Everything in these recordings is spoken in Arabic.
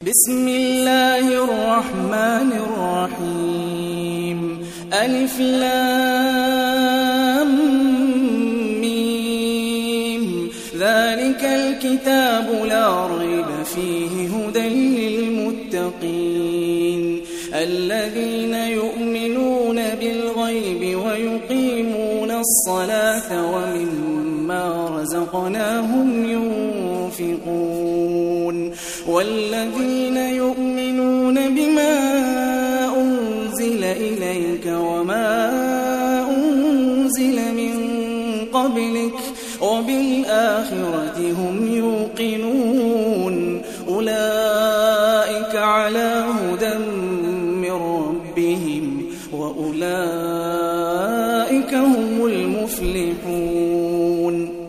بسم الله الرحمن الرحيم ألف لام ميم ذلك الكتاب لا ريب فيه هدى للمتقين الذين يؤمنون بالغيب ويقيمون الصلاة ومما رزقناهم ينفقون والذين يؤمنون بما أنزل إليك وما أنزل من قبلك وبالآخرة هم يوقنون أولئك على هدى من ربهم وأولئك هم المفلحون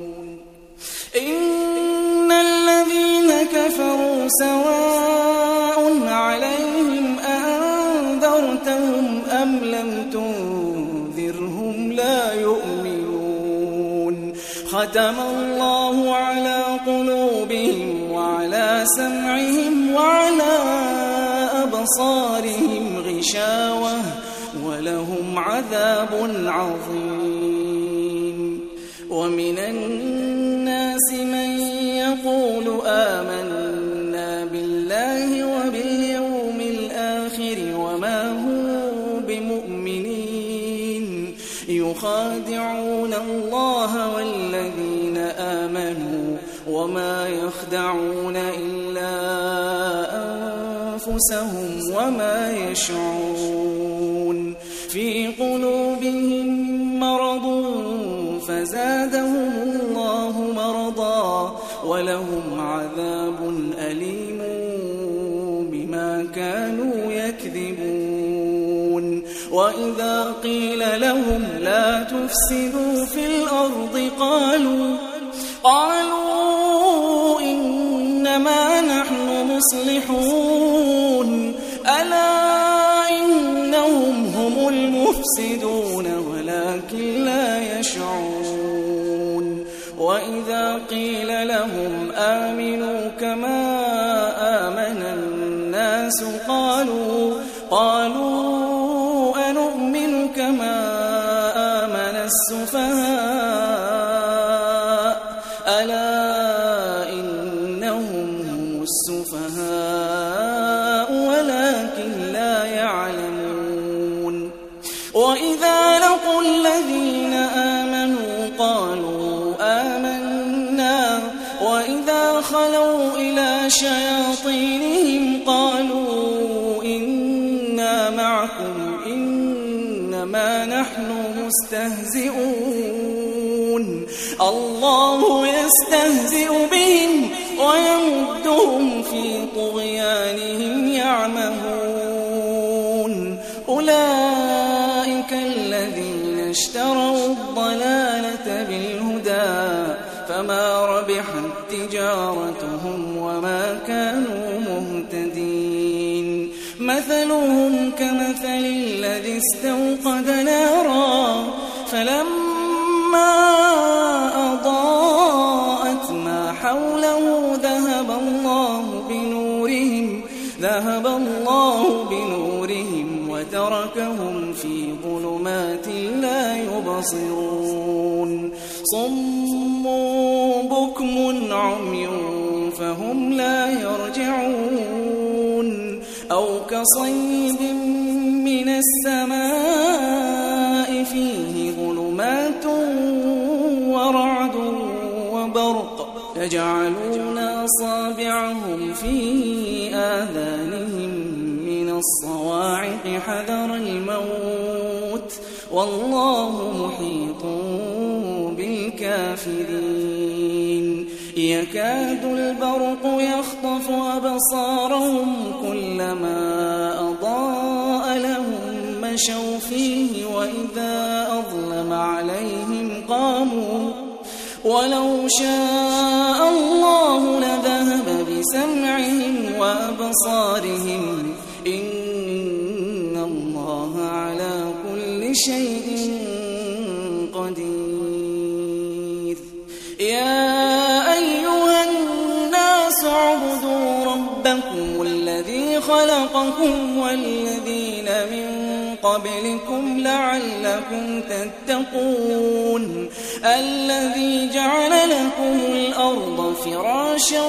إن الذين كفروا سواء عليهم أنذرتهم أم لم تنذرهم لا يؤمنون ختم الله على قلوبهم وعلى سمعهم وعلى أبصارهم غشاوة ولهم عذاب عظيم ومن الناس من يقول آمنا بالله وباليوم الآخر وما هم بمؤمنين يخادعون الله والذين آمنوا وما يخدعون إلا أنفسهم وما يشعرون في قلوبهم مرض فزادهم الله مرضا ولهم عذاب أليم بما كانوا يكذبون وإذا قيل لهم لا تفسدوا في الأرض قالوا إنما نحن مصلحون ألا إنهم هم المفسدون ولكن لا يشعرون وإذا قيل لهم آمنوا كما آمن الناس قالوا أنؤمن كما آمن السفهاء ألا إنهم هم السفهاء ولكن لا يعلمون وإذا لقوا الذين آمنوا قالوا آمنا وإذا خلوا إلى شياطينهم قالوا إنا معكم إنما نحن مستهزئون الله يستهزئ بهم ويمدهم في طغيانهم يعمهون أولئك الذين اشتروا الضلالة بالهدى فما ربحت تجارتهم وما كانوا مهتدين مثلهم كمثل الذي استوقد نارا فلما أضاءت ما حوله ذهب الله بنورهم وتركهم في ظلمات لا يبصرون صم بكم عمي فهم لا يرجعون أو كصيب من السماء فيه ظلمات ورعد وبرق يجعلون أصابعهم في آذانهم من الصواعق حذر الموت والله محيط بالكافرين يكاد البرق يخطف أبصارهم كلما أضاء لهم مشوا فيه وإذا أظلم عليهم قاموا ولو شاء الله لذهب بسمعهم وأبصارهم إن الله على كل شيء قدير يا أيها الناس اعبدوا ربكم الذي خلقكم والذين من قبلكم لعلكم تتقون الذي جعل لكم الأرض فراشا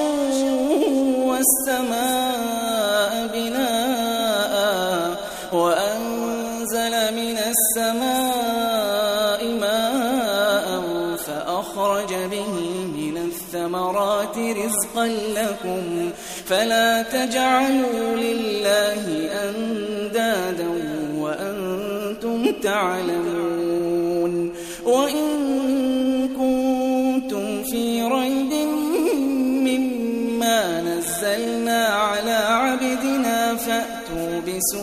والسماء بناء وأنزل من السماء ماء فأخرج به من الثمرات رزقا لكم فلا تجعلوا لله أندادا وأنتم تعلمون وإن كنتم في ريب مما نزلنا على عبدنا فأتوا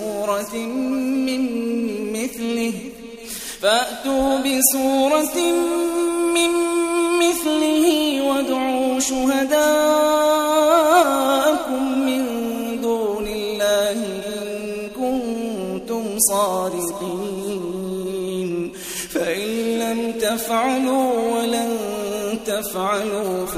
بسورة من مثله وادعوا شهداءكم من دون الله إن كنتم صادقين فإن لم تفعلوا ولن تفعلوا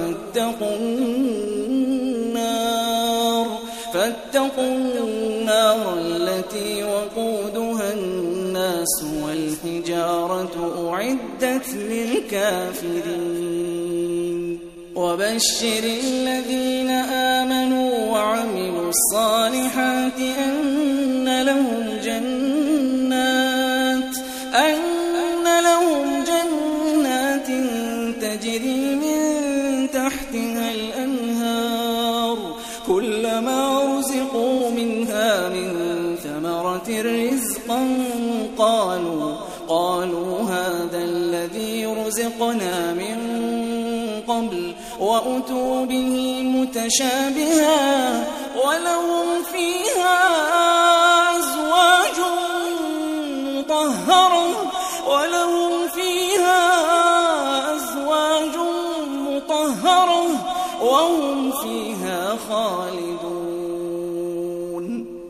فاتقوا النار التي وقودها الناس والحجارة أعدت للكافرين وبشر الذين آمنوا وعملوا الصالحات أن لهم جنات تجري من تحتها الأنهار كلما رزقوا منها من ثمرة رزقا قالوا هذا الذي رزقنا من قبل وأتوا به متشابها ولهم فيها أزواج مطهرة وهم فيها خالدون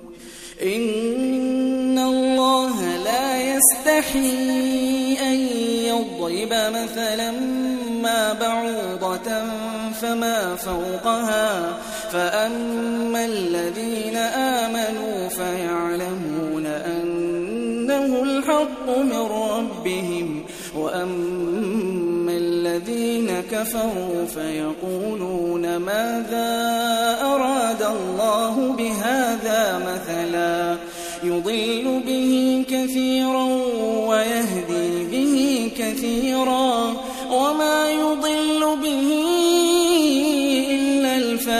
إن الله لا يستحيي أن يضرب مثلا ما بعوضة فما فوقها فأما الذين آمنوا فيعلمون أنه الحق من ربهم وأما الذين كفروا فيقولون ماذا أراد الله بهذا مثلا يضل به كثيرا ويهدي به كثيرا وما يضل به إلا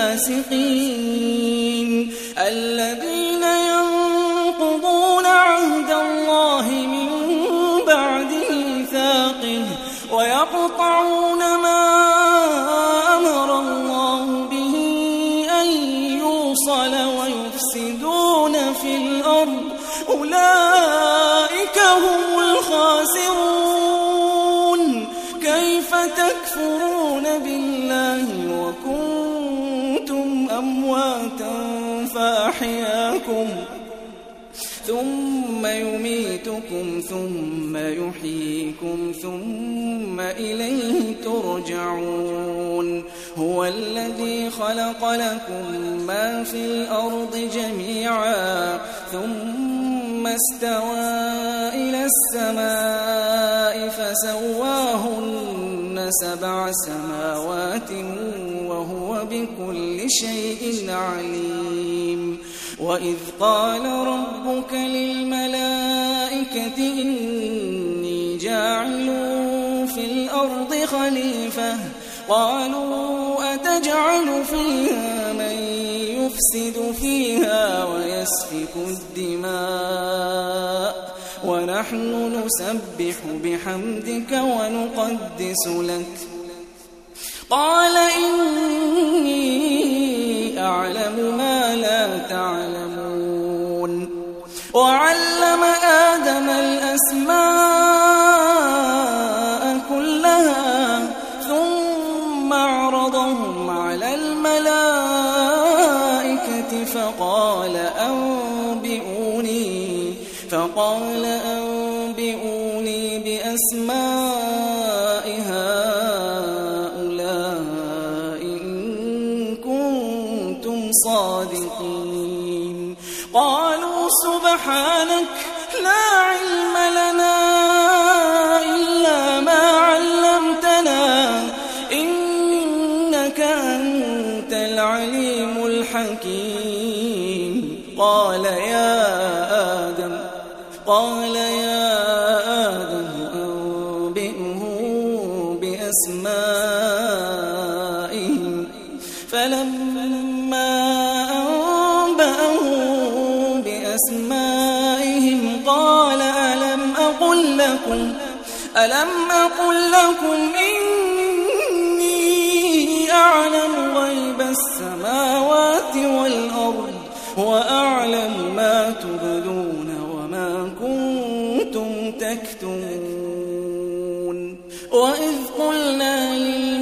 الفاسقين الذين ينقضون عهد الله من بعد ميثاقه ويقطعون ما أمر الله به أن يوصل ويفسدون في الأرض أولئك هم الخاسرون كيف تكفرون بالله وكنتم أمواتا فأحياكم ثم يميتكم ثم يحييكم ثم إليه ترجعون هو الذي خلق لكم ما في الأرض جميعا ثم استوى إلى السماء فسواهن 7 سماوات وهو بكل شيء عليم وإذ قال ربك للملائكة إني جاعل في الأرض خليفة قالوا أتجعل فيها من يفسد فيها ويسفك الدماء ونحن نسبح بحمدك ونقدس لك قال إني أعلم ما لا تعلمون وعلم آدم الأسماء كلها ثم عرضهم على الملائكة فقال أنبئوني بأسماء هؤلاء إن كنتم صادقين قالوا سبحانك لا علم لنا إلا ما علمتنا إنك أنت العليم الحكيم. قال يا آدم أنبئهم بأسمائهم. فلما أنبأهم بأسمائهم قال ألم أقل لكم إني أعلم غيب السماوات والأرض وأعلم ما تبدون وما كنتم تكتمون. وإذ قلنا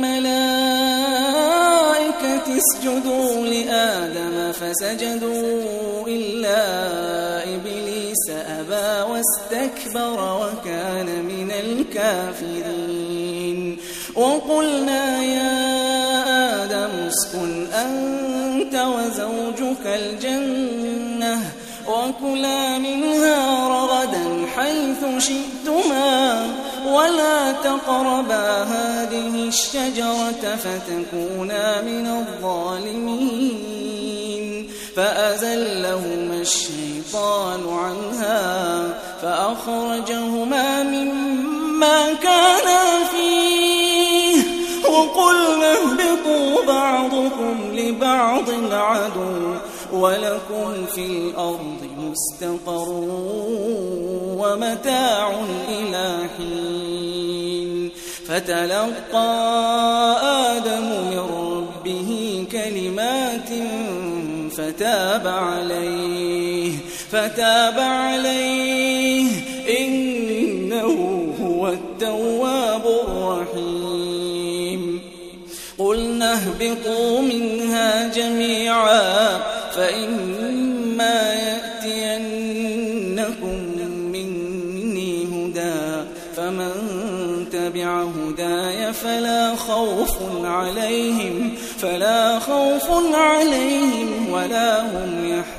للملائكة اسجدوا لآدم فسجدوا إلا إبليس أبى واستكبر وكان من الكافرين. وقلنا يا آدم اسكن أنت وزوجك الجنة وكلا منها رغدا حيث شئتما ولا تقربا هذه الشجرة فتكونا من الظالمين. فأزلهما الشيطان عنها فأخرجهما مما كانا فيه وقلنا اهبطوا بعضكم لبعض عدو ولكم في الأرض مستقر ومتاع إلى حين. فتلقى آدم من ربه كلمات فتاب عليه إنه هو التواب الرحيم. قلنا اهبطوا منها جميعا فإما يأتينكم مني هدى فمن تبع هداي فلا خوف عليهم ولا هم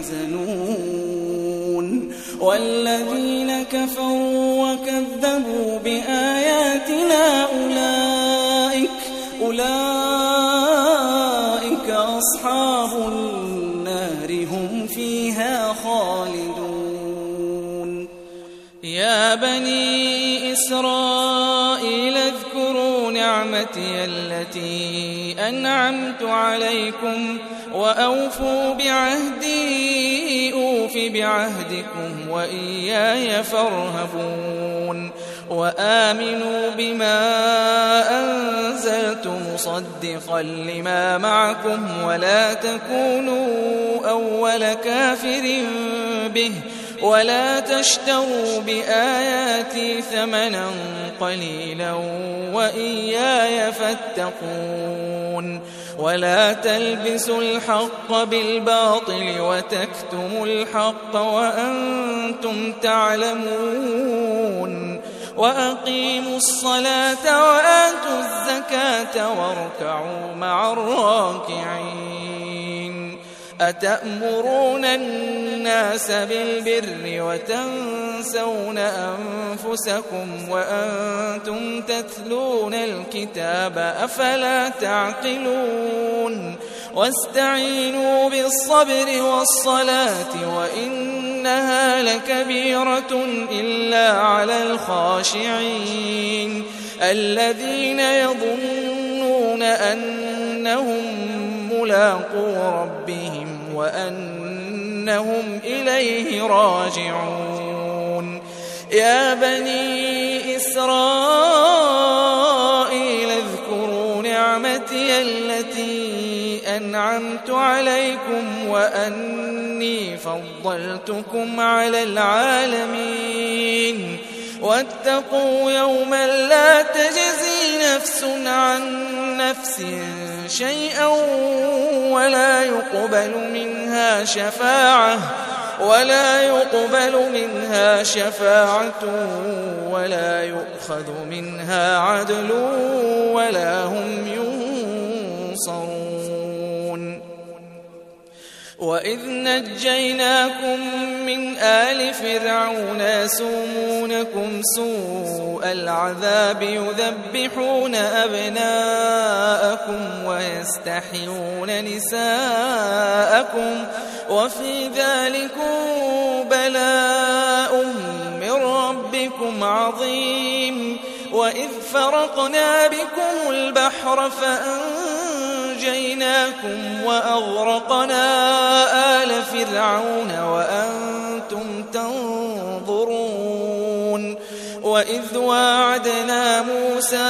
يحزنون. والذين كفروا وكذبوا بآياتنا أولئك أصحاب النار هم فيها خالدون. يا بني إسرائيل اذكروا نعمتي التي أنعمت عليكم وأوفوا بعهدي أوف بعهدكم وإياي فارهبون. وآمنوا بما أنزلت مصدقا لما معكم ولا تكونوا أول كافر به ولا تشتروا بآياتي ثمنا قليلا وإياي فاتقون. ولا تلبسوا الحق بالباطل وتكتموا الحق وأنتم تعلمون. وأقيموا الصلاة وآتوا الزكاة واركعوا مع الراكعين. أتأمرون الناس بالبر وتنسون أنفسكم وأنتم تتلون الكتاب أفلا تعقلون. واستعينوا بالصبر والصلاة وإنها لكبيرة إلا على الخاشعين الذين يظنون أنهم ملاقو ربهم وأنهم إليه راجعون. يا بني إسرائيل اذكروا نعمتي التي أنعمت عليكم وأني فضلتكم على العالمين. واتقوا يوما لا تجزي نفس عن نفس شيئا ولا يقبل منها شفاعة ولا يؤخذ منها عدل ولا هم ينصرون. وإذ نجيناكم من آل فرعون يسومونكم سوء العذاب يذبحون أبناءكم ويستحيون نساءكم وفي ذلكم بلاء من ربكم عظيم. وإذ فرقنا بكم البحر فأنجيناكم وأغرقنا آل فرعون وأنتم تنظرون. وإذ واعدنا موسى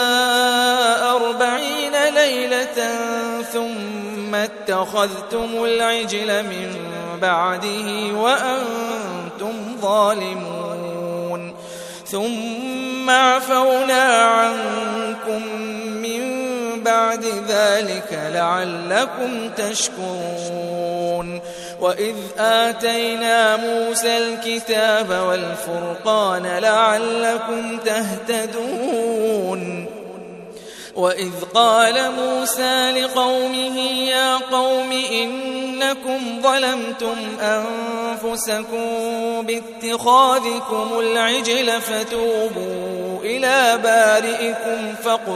40 ليلة ثم اتخذتم العجل من بعده وأنتم ظالمون. ثم عفونا عنكم من بعد ذلك لعلكم تشكرون. وإذ آتينا موسى الكتاب والفرقان لعلكم تهتدون. وإذ قال موسى لقومه يا قوم إنكم ظلمتم أنفسكم باتخاذكم العجل فتوبوا إلى بارئكم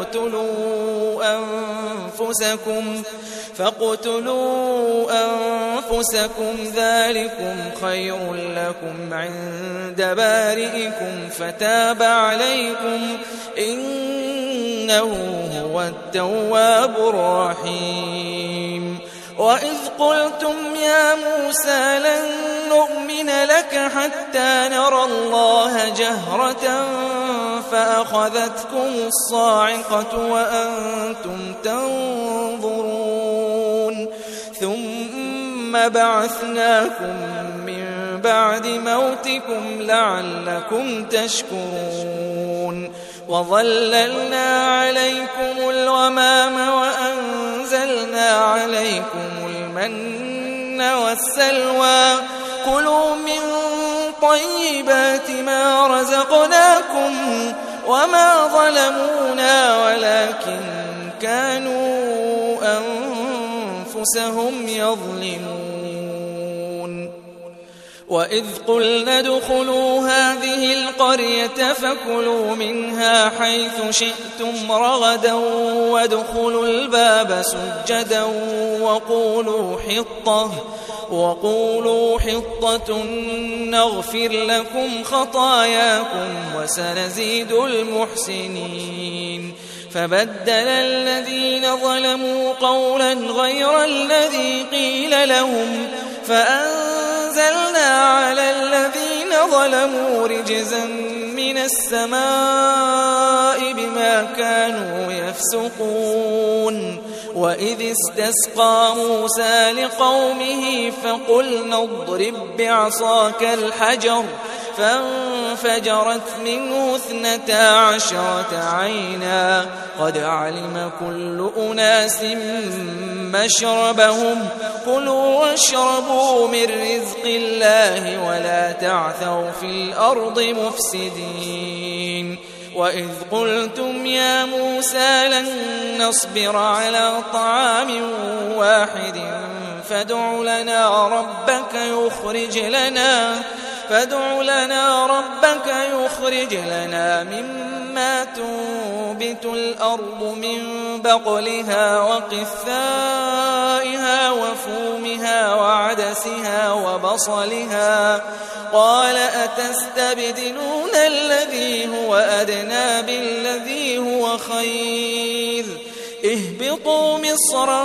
فاقتلوا أنفسكم ذلكم خير لكم عند بارئكم فتاب عليكم إنه هو التواب الرحيم. وإذ قلتم يا موسى لن نؤمن لك حتى نرى الله جهرة فأخذتكم الصاعقة وأنتم تنظرون. ثم بعثناكم من بعد موتكم لعلكم تشكرون. وظللنا عليكم الغمام وأنزلنا عليكم المن والسلوى كلوا من طيبات ما رزقناكم وما ظلمونا ولكن كانوا أنفسهم يظلمون. وإذ قلنا ادخلوا هذه القرية فكلوا منها حيث شئتم رغدا وادخلوا الباب سجدا وقولوا حطة نغفر لكم خطاياكم وسنزيد المحسنين. فبدل الذين ظلموا قولا غير الذي قيل لهم فأنزلنا على الذين ظلموا رجزا من السماء بما كانوا يفسقون. وإذ استسقى موسى لقومه فقلنا اضرب بعصاك الحجر فانفجرت منه 12 عينا قد علم كل أناس مشربهم كلوا واشربوا من رزق الله ولا تعثوا في الأرض مفسدين. وإذ قلتم يا موسى لن نصبر على طعام واحد فادع لنا ربك يخرج لنا مما تنبت الأرض من بقلها وقثائها وفومها وعدسها وبصلها قال أتستبدلون الذي هو أدنى بالذي هو خير اهبطوا مصرا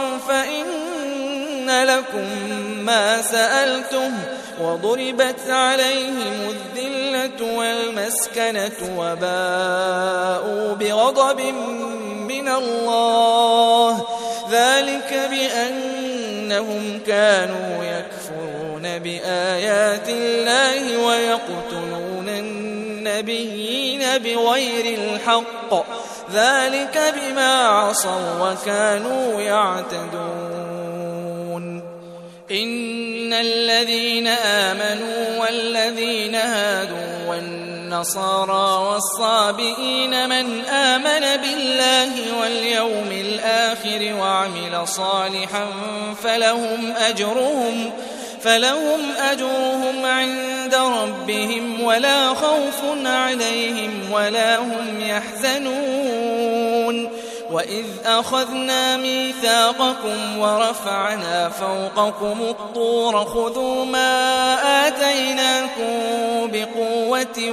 فإن لكم ما سألتم وضربت عليهم الذلة والمسكنة وباءوا بغضب من الله ذلك بأنهم كانوا يكفرون بآيات الله ويقتلون النبيين بغير الحق ذلك بما عصوا وكانوا يعتدون. إن الذين آمنوا والذين هادوا والنصارى والصابئين من آمن بالله واليوم الآخر وعمل صالحا فلهم أجرهم عند ربهم ولا خوف عليهم ولا هم يحزنون. وإذ أخذنا ميثاقكم ورفعنا فوقكم الطور خذوا ما آتيناكم بقوة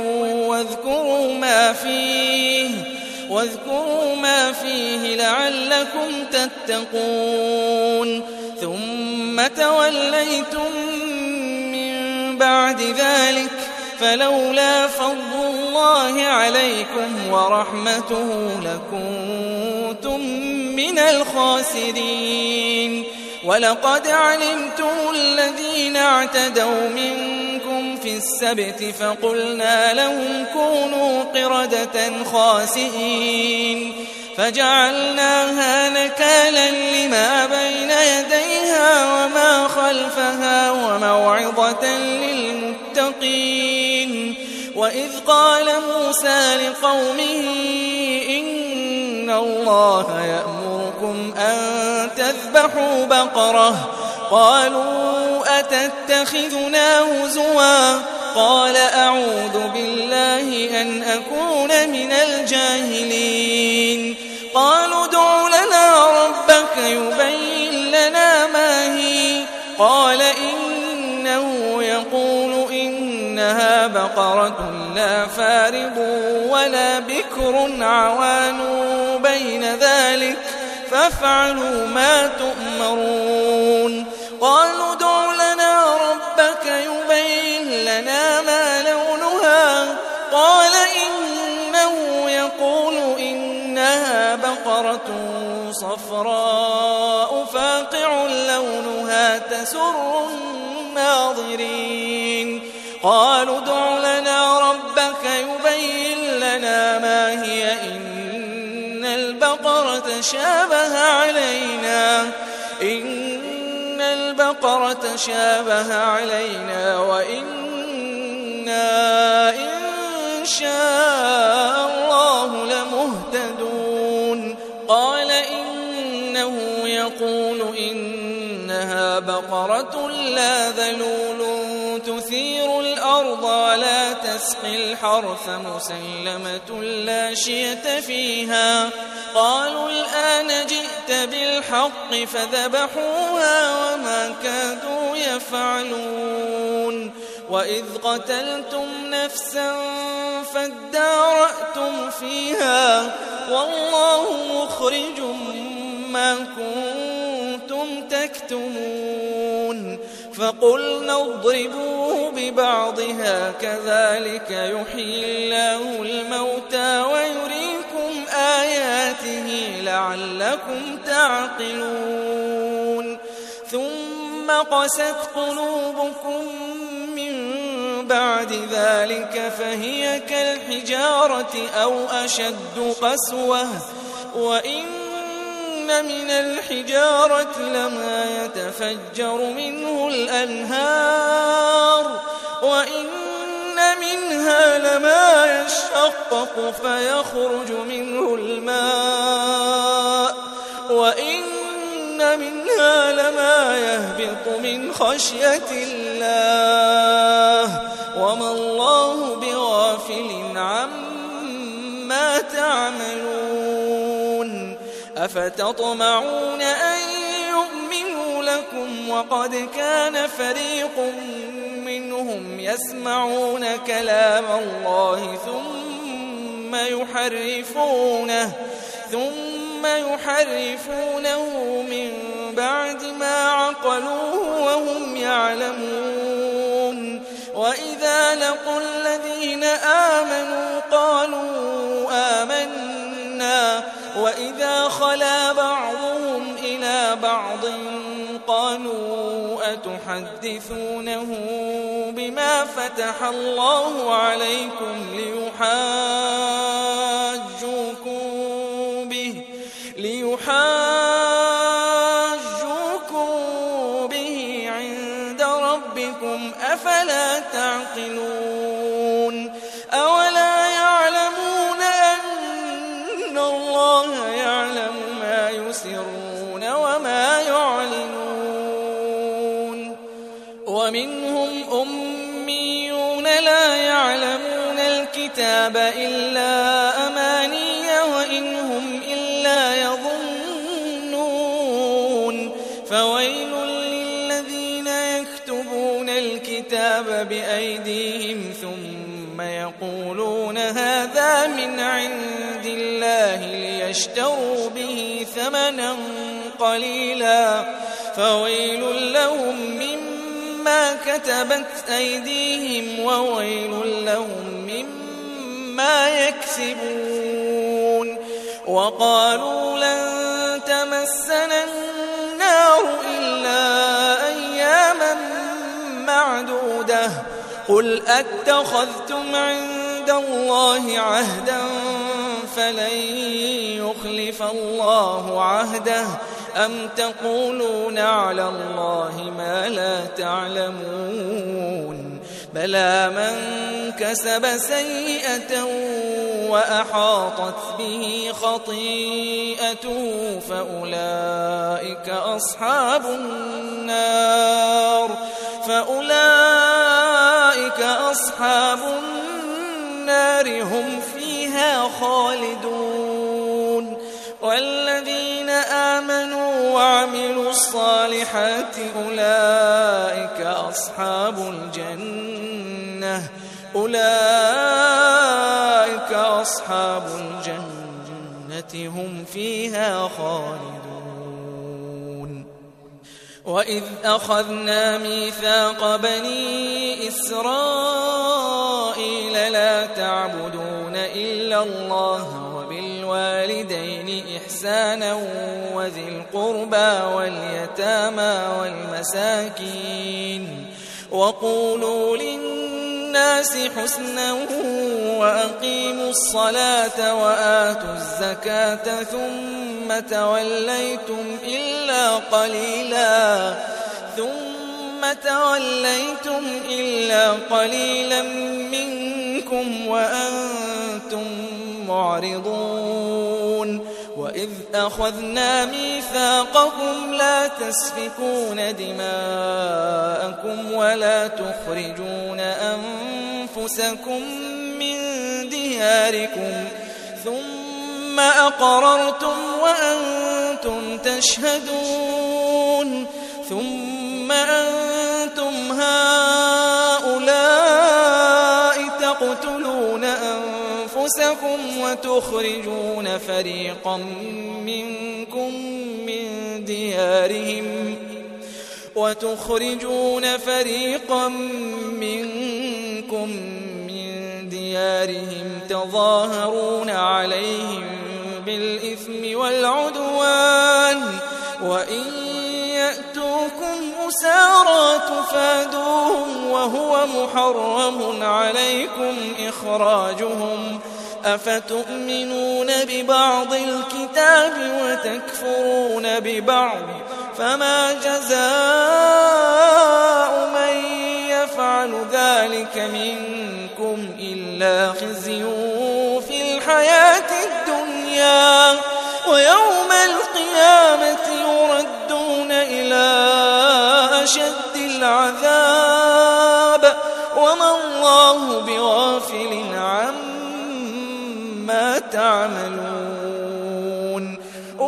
واذكروا ما فيه لعلكم تتقون. ثم توليتم من بعد ذلك فلولا فضل الله عليكم ورحمته لكنتم من الخاسرين. ولقد علمتم الذين اعتدوا منكم في السبت فقلنا لهم كونوا قردة خاسئين فجعلناها نكالا لما بين يديها وما خلفها وموعظة للمتقين. وإذ قال موسى لقومه إن الله يأمركم أن تذبحوا بقرة قالوا أتتخذنا هزوا قال أعوذ بالله أن أكون من الجاهلين. قالوا ادع لنا ربك يبين لنا ما هي قال إنه يقول إنها بقرة لا فارض ولا بكر عوان بين ذلك فافعلوا ما تؤمرون. قالوا ادع لنا ربك يبين لنا ما لونها قال إنه يقول إنها بقرة صفراء فاقع لونها تسر الناظرين. قالوا ادع لنا ربك يبين لنا ما هي إن البقرة شابه علينا وإنا إن شاء الله لمهتدون. قال إنه يقول إنها بقرة لا ذلول تثير الأرض ولا تسقي الحرث مسلمة لا شية فيها. قالوا الآن جئت بالحق فذبحوها وما كادوا يفعلون. وإذ قتلتم نفسا فادارأتم فيها والله مخرج ما كنتم تكتمون. فقلنا اضربوه ببعضها كذلك يحيي الله الموتى ويريكم آياته لعلكم تعقلون. ثم قست قلوبكم من بعد ذلك فهي كالحجارة أو أشد قسوة وإن من الحجارة لما يتفجر منه الأنهار وإن منها لما يشقق فيخرج منه الماء وإن منها لما يهبط من خشية الله وما الله بغافل عما تعملون. أفتطمعون أن يؤمنوا لكم وقد كان فريق منهم يسمعون كلام الله ثم يحرفونه من بعد ما عقلوه وهم يعلمون. وإذا لقوا الذين آمنوا قالوا آمنا وإذا خلا بعضهم إلى بعض قالوا أتحدثونه بما فتح الله عليكم ليحاجوكم به عند ربكم أفلا تعقلون. أولا أميون لا يعلمون الكتاب إلا أماني وإن هم إلا يظنون فويل للذين يكتبون الكتاب بأيديهم ثم يقولون هذا من عند الله ليشتروا به ثمنا قليلا فويل لهم مما كتبت أيديهم وويل لهم مما يكسبون وقالوا لن تمسنا النار إلا أياما معدودة قل أتخذتم عند الله عهدا فلن يخلف الله عهده أم تقولون على الله ما لا تعلمون بلى من كسب سيئة وأحاطت به خطيئته فأولئك أصحاب النار هم فيها خالدون والذين آمنوا وعملوا الصالحات أولئك أصحاب الجنة هم فيها خالدون وإذ أخذنا ميثاق بني إسرائيل لا تعبدون إلا الله وبالوالدين إحسانا وذي القربى واليتامى والمساكين وقولوا للناس حسنا وأقيموا الصلاة وآتوا الزكاة ثم توليتم إلا قليلا منكم وأنتم معرضون وإذ أخذنا ميثاقكم لا تسفكون دماءكم ولا تخرجون أنفسكم من دياركم ثم أقررتم وأنتم تشهدون ثم أنتم هؤلاء تقتلون أنفسكم وتخرجون فريقا منكم من ديارهم تظاهرون عليهم بالإثم والعدوان وإن يأتوكم أسارى تفادوهم وهو محرم عليكم إخراجهم أفتؤمنون ببعض الكتاب وتكفرون ببعض فما جزاء من يفعل ذلك منكم إلا خزي في الحياة الدنيا ويوم القيامة يردون إلى أشد العذاب وما الله بغافل عما تعملون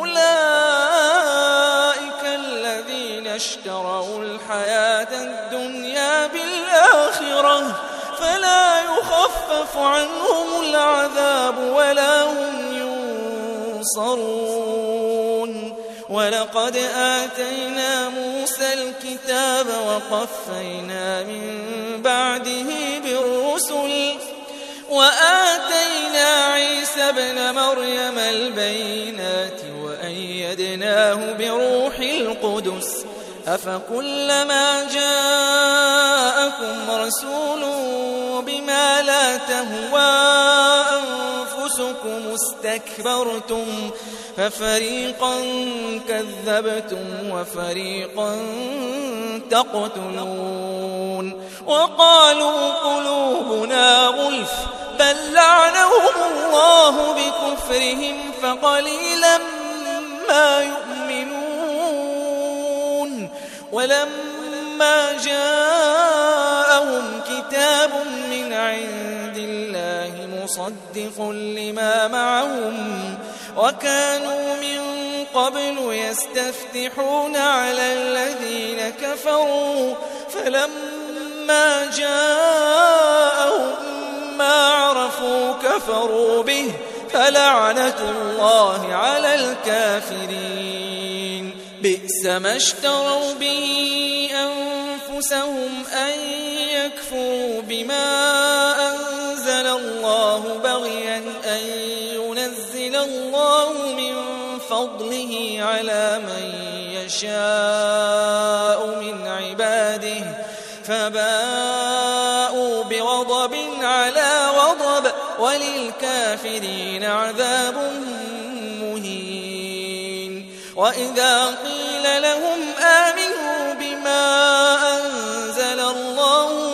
أولئك الذين اشتروا الحياة الدنيا بالآخرة فلا يخفف عنهم العذاب ولا هم ينصرون ولقد آتينا موسى الكتاب وقفينا من بعده بالرسل وآتينا عيسى ابن مريم البينات وأيدناه بروح القدس أفكلما جاءكم رسول بما لا تهوى أنفسكم استكبرتم ففريقا كذبتم وفريقا تقتلون وقالوا قلوبنا غلف بل لعنهم الله بكفرهم فقليلا ما يؤمنون ولما جاء كتاب من عند الله مصدق لما معهم وكانوا من قبل يستفتحون على الذين كفروا فلما جاءهم ما عرفوا كفروا به فلعنة الله على الكافرين بئس ما اشتروا به أنفسهم أن يكفروا بما أنزل الله بغيا أن ينزل الله من فضله على من يشاء من عباده فباءوا بغضب على غضب وللكافرين عذاب مهين وإذا قيل لهم آمنوا بما أنزل الله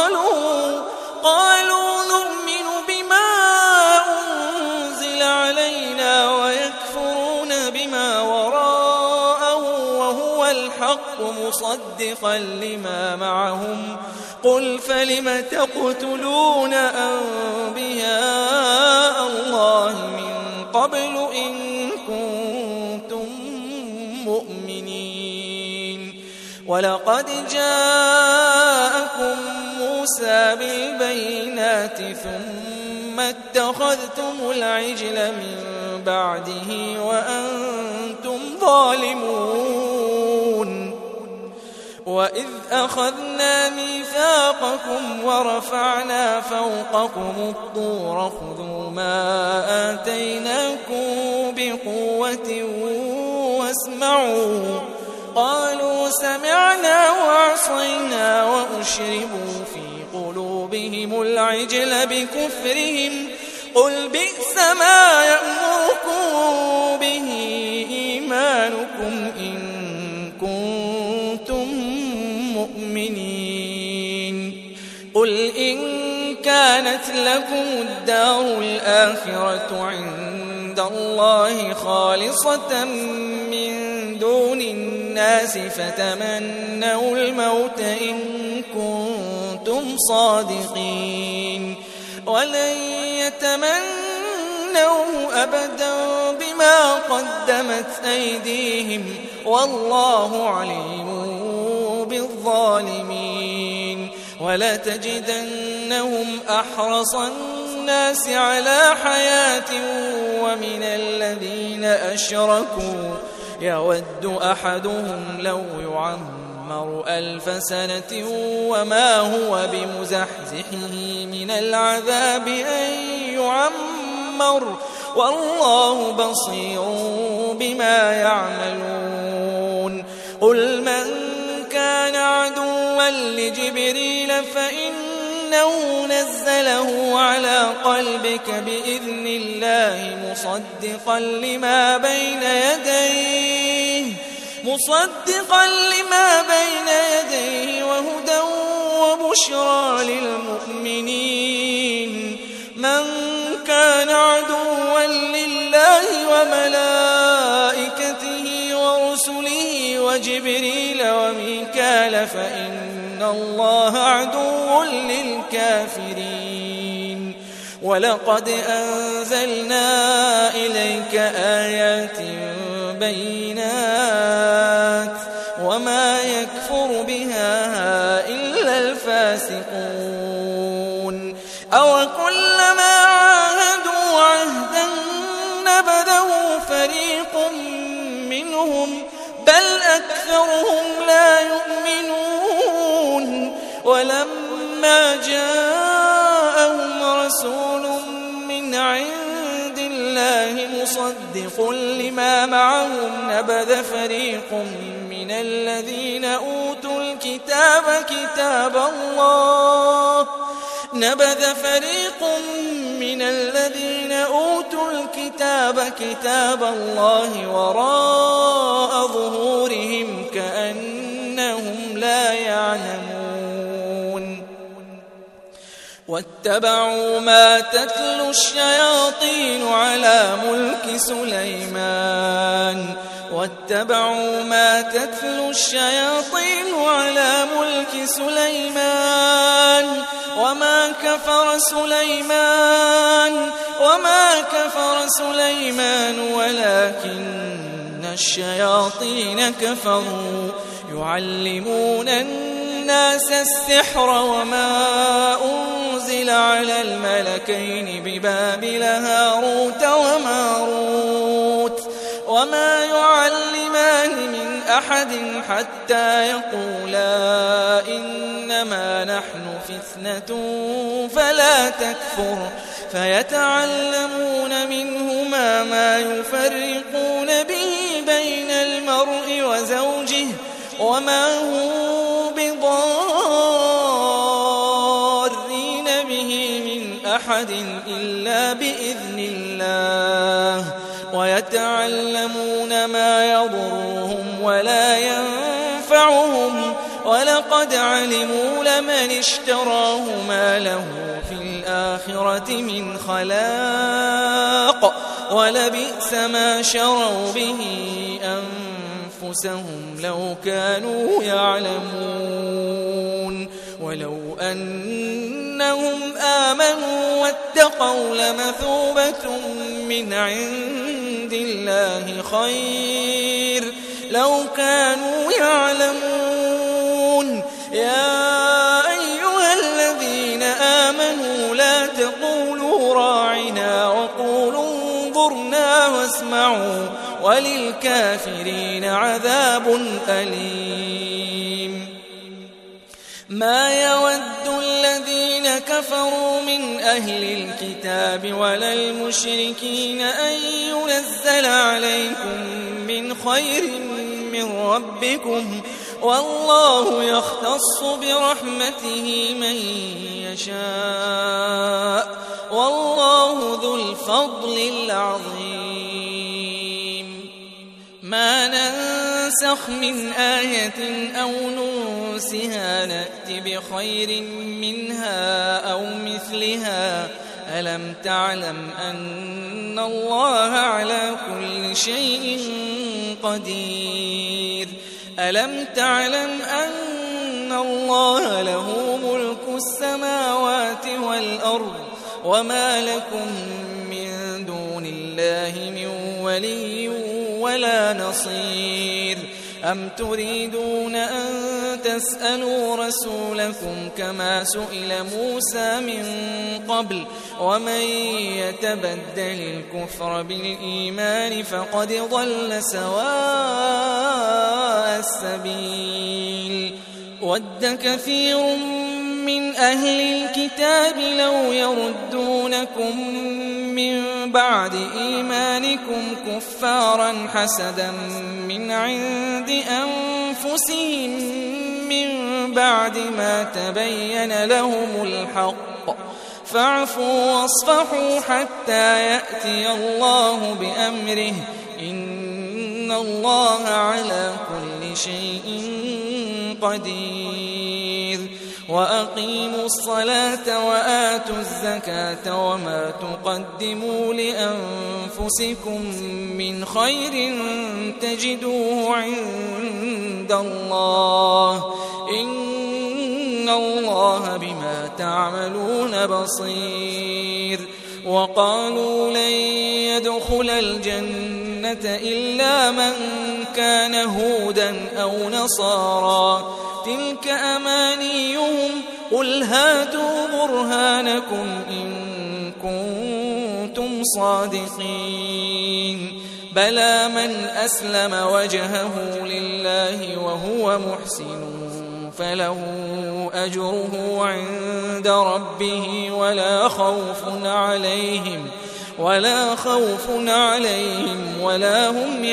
قالوا نؤمن بما أنزل علينا ويكفرون بما وراءه وهو الحق مصدقا لما معهم قل فلم تقتلون أنبياء الله من قبل إن كنتم مؤمنين ولقد جاءكم موسى بالبينات ثم اتخذتم العجل من بعده وأنتم ظالمون وإذ أخذنا ميثاقكم ورفعنا فوقكم الطور خذوا ما آتيناكم بقوة واسمعوا قالوا سمعنا وعصينا وأشربوا في قلوبهم العجل بكفرهم قل بئس ما يأمركم به إيمانكم إن كنتم مؤمنين قل إن كانت لكم الدار الآخرة عند الله خالصة من دون الناس فتمنوا الموت إن كنتم صادقين ولن يتمنوه أبدا بما قدمت أيديهم والله عليم بالظالمين ولتجدنهم أحرص الناس على حياة ومن الذين أشركوا يود أحدهم لو يعمر 1000 سنة وما هو بمزحزحه من العذاب أن يعمر والله بصير بما يعملون قل من كان عدوا لجبريل فإنه نزله على قلبك بإذن الله مصدقا لما بين يديه وهدى وبشرى للمؤمنين من كان عدوا لله وملائكته ورسله وجبريل وميكال فإن الله عدو للكافرين ولقد أنزلنا إليك آيات بينات وما يكفر بها إلا الفاسقون أو كلما عاهدوا عهدا نبذه فريق منهم بل أكثرهم لا يؤمنون ولما جاءهم رسول من عند الله مصدق لما معهم نبذ فريق من الذين أوتوا الكتاب كتاب الله وراء ظهورهم كأنهم لا يعلمون واتبعوا ما تتلو الشياطين على ملك سليمان وما كفر سليمان ولكن الشياطين كفروا يعلمون الناس السحر وما أنزل على الملكين ببابل هاروت وماروت وما يعلمان من أحد حتى يقولا إنما نحن فتنة فلا تكفر فيتعلمون منهما ما يفرقون به بين المرء وزوجه وما هم بضارين به من أحد إلا بإذن الله ويتعلمون ما يضرهم ولا ينفعهم ولقد علموا لمن اشتراه ما له في الآخرة من خلاق ولبئس ما شروا به أنفسهم لو كانوا يعلمون ولو أنهم آمنوا واتقوا لمثوبة من عند الله خير لو كانوا يعلمون يا أيها الذين آمنوا لا تقولوا راعنا وقولوا انظرنا واسمعوا وللكافرين عذاب أليم ما يود الذين كفروا من أهل الكتاب ولا المشركين أن ينزل عليكم من خير من ربكم والله يختص برحمته من يشاء والله ذو الفضل العظيم ما ننسخ من آية أو ننسها نأت بخير منها أو مثلها ألم تعلم أن الله على كل شيء قدير ألم تعلم أن الله له ملك السماوات والأرض وما لكم من دون الله من ولي ولا نصير أم تريدون أن تسألوا رسولكم كما سئل موسى من قبل ومن يتبدل الكفر بالإيمان فقد ضل سواء السبيل ود كثير من أهل الكتاب لو يردونكم من بعد إيمانكم كفارا حسدا من عند أنفسهم من بعد ما تبين لهم الحق فاعفوا واصفحوا حتى يأتي الله بأمره إن الله على كل شيء قدير وأقيموا الصلاة وآتوا الزكاة وما تقدموا لأنفسكم من خير تجدوه عند الله إن الله بما تعملون بصير وقالوا لن يدخل الجنة إلا من كان هودا أو نصارى تلك أمانيهم قل هاتوا برهانكم إن كنتم صادقين بلى من أسلم وجهه لله وهو محسن فله أجره عند ربه ولا خوف عليهم ولا هم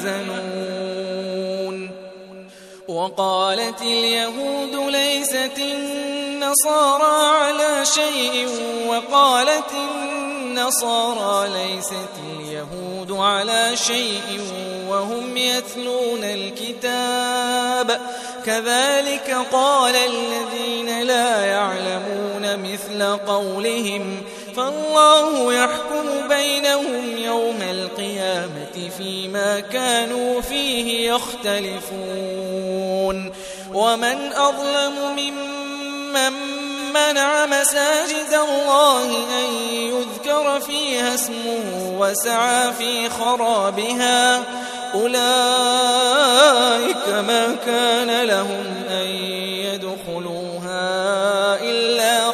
يحزنون وقالت اليهود ليست النصارى على شيء وقالت النصارى ليست اليهود على شيء وهم يتلون الكتاب كذلك قال الذين لا يعلمون مثل قولهم فالله يحكم بينهم يوم القيامة فيما كانوا فيه يختلفون ومن أظلم ممن منع مساجد الله أن يذكر فيها اسمه وسعى في خرابها أولئك ما كان لهم أن يدخلوها إلا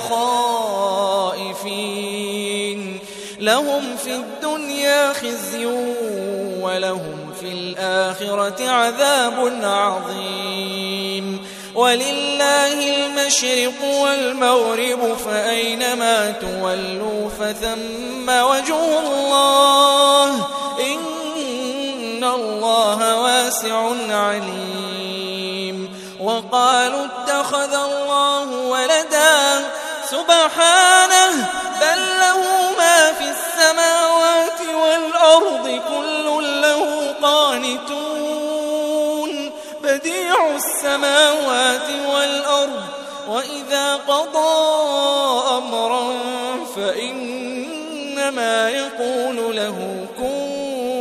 خائفين لهم في الدنيا خزي ولهم في الآخرة عذاب عظيم ولله المشرق والمغرب فأينما تولوا فثم وجه الله إن الله واسع عليم وقالوا اتخذ الله ولدا سبحانه بل له ما في السماوات والأرض كل له قانتون بديع السماوات والأرض وإذا قضى أمرا فإنما يقول له كن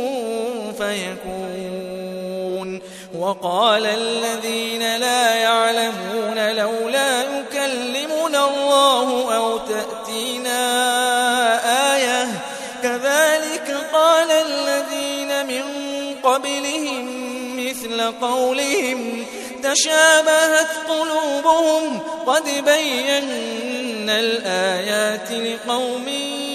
فيكون وقال الذين لا يعلمون لولا يكلمنا الله أو تأتينا آية كذلك قال الذين من قبلهم مثل قولهم تشابهت قلوبهم قد بينا الآيات لقوم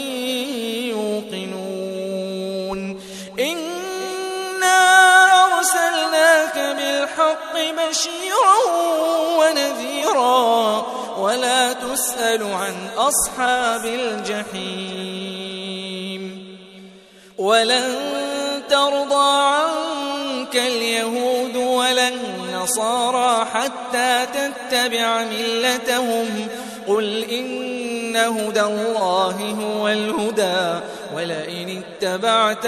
يوقنون إنا أرسلناك بالحق بشيرا ونذيرا ولا تسأل عن أصحاب الجحيم ولن ترضى عنك اليهود ولا النصارى حتى تتبع ملتهم قل إن هدى الله هو الهدى ولئن اتبعت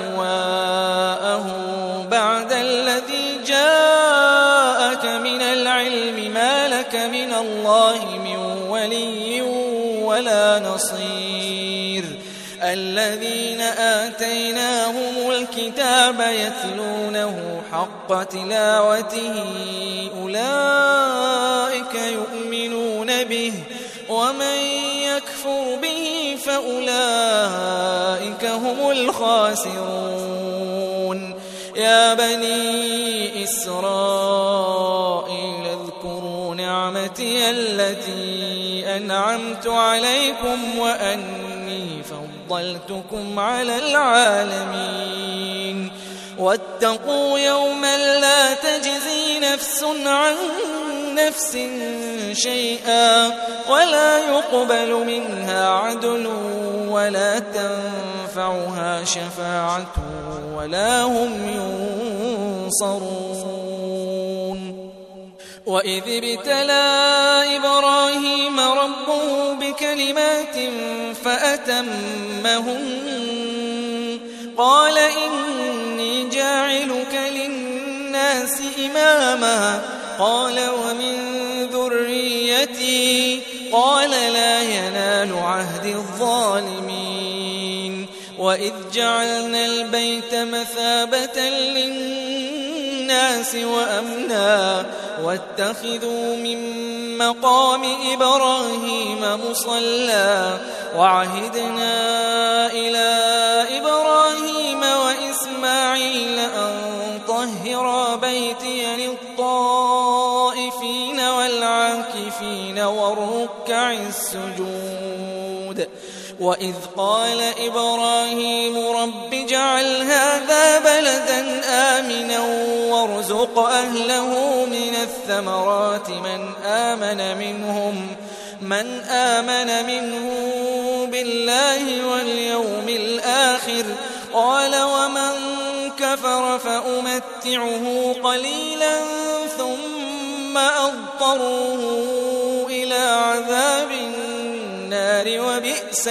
أهواءهم بعد الذي جاءك من العلم ما لك من الله من ولي ولا نصير الذين آتيناهم الكتاب يتلونه حق تلاوته أولئك يؤمنون به ومن يكفر به فأولئك هم الخاسرون يا بني إسرائيل اذكروا نعمتي التي أنعمت عليكم وأني فضلتكم على العالمين واتقوا يوما لا تجزي نفس عن نفس شيئا ولا يقبل منها عدل ولا تنفعها شفاعة ولا هم ينصرون وإذ ابتلى إبراهيم ربه بكلمات فأتمهن قال إني جاعلك للناس إماما قال ومن ذريتي قال لا ينال عهد الظالمين وإذ جعلنا البيت مثابة للناس وأمنا واتخذوا من مقام إبراهيم مصلى وعهدنا إلى إبراهيم وإسماعيل أن طهر بيتي للطائفين والعاكفين والركع السجود وإذ قال إبراهيم رب اجعل هذا بلدا آمنا وارزق أهله من الثمرات من آمن منهم بالله واليوم الآخر قال ومن كفر فأمتعه قليلا ثم أضطره إلى عذاب النار وبئس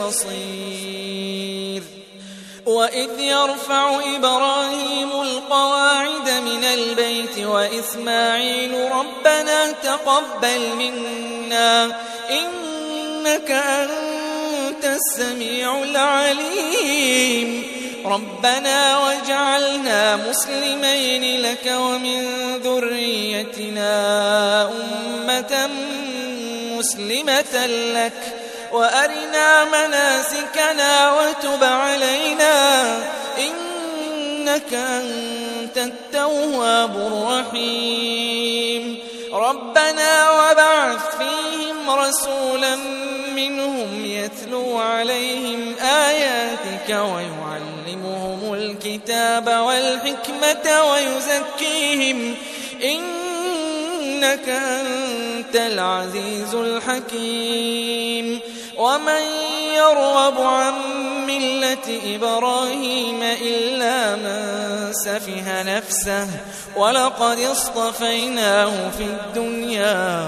المصير وإذ يرفع إبراهيم القواعد من البيت وإسماعيل ربنا تقبل منا إنك أنت السميع العليم ربنا واجعلنا مسلمين لك ومن ذريتنا أمة مسلمة مسلمة لك وأرنا مناسكنا وتب علينا إنك أنت التواب الرحيم ربنا وابعث فيهم رسولا منهم يتلو عليهم آياتك ويعلمهم الكتاب والحكمة ويزكيهم إنك أنت العزيز الحكيم ومن يرغب عن ملة إبراهيم إلا من سفه نفسه ولقد اصطفيناه في الدنيا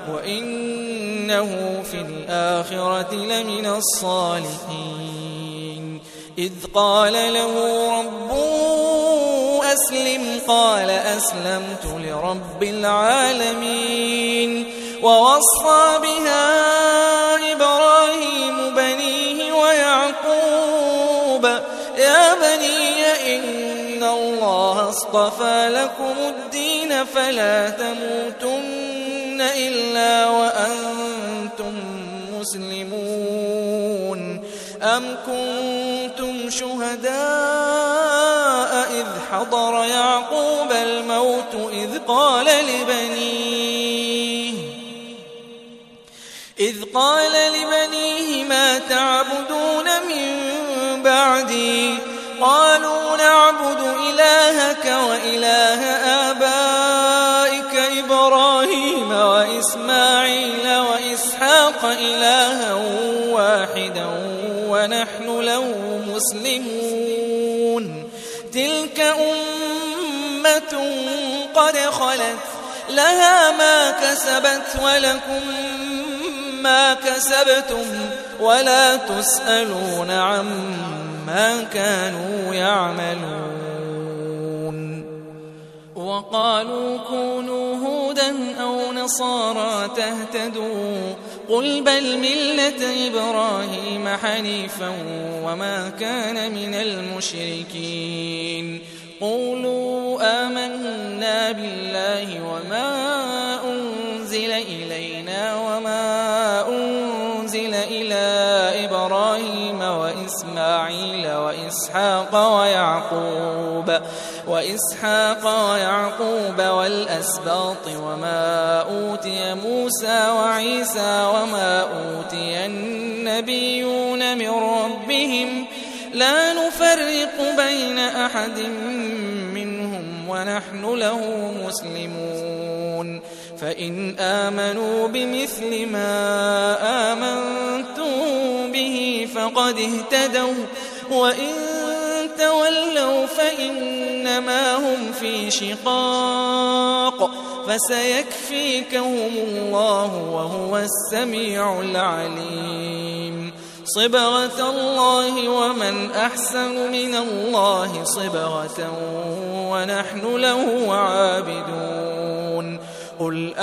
وإنه في الآخرة لمن الصالحين إذ قال له ربه أسلم قال أسلمت لرب العالمين ووصى بها إبراهيم بنيه ويعقوب يا بني إن الله اصطفى لكم الدين فلا تموتن إلا وأنتم مسلمون أم كنتم شهداء إذ حضر يعقوب الموت إذ قال لبنيه ما تعبدون من بعدي قالوا نعبد إلهك وإله آبائك إبراهيم وإسماعيل وإسحاق إلها واحدا ونحن له مسلمون تلك أمة قد خلت لها ما كسبت ولكم ما كسبتم ولا تسألون عما كانوا يعملون وقالوا كونوا هودا أو نصارى تهتدوا قل بل ملة إبراهيم حنيفا وما كان من المشركين قولوا آمنا بالله وما أنزل إلينا وما أنزل إلى إبراهيم وإسماعيل وإسحاق ويعقوب والأسباط وما أوتي موسى وعيسى وما أوتي النبيون من ربهم لا نفرق بين أحد منهم ونحن له مسلمون فإن آمنوا بمثل ما آمنتم به فقد اهتدوا وإن تولوا فإنما هم في شقاق فسيكفيكهم الله وهو السميع العليم صبغة الله ومن أحسن من الله صبغة ونحن له عابدون قل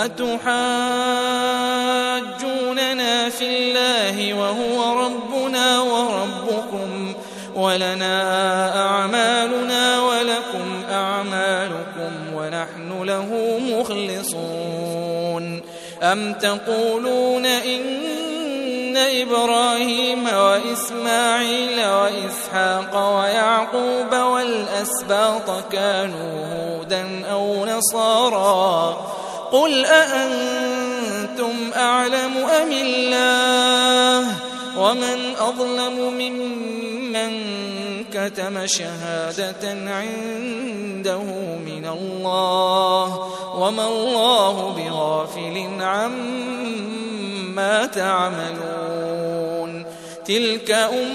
أتحاجوننا في الله وهو ربنا وربكم ولنا أعمالنا ولكم أعمالكم ونحن له مخلصون أم تقولون إن إبراهيم وإسماعيل وإسحاق ويعقوب والأسباط كانوا هودا أو نصارى قل أأنتم أعلم أم الله ومن أظلم ممن كتم شهادة عنده من الله وما الله بغافل عما تعملون تلك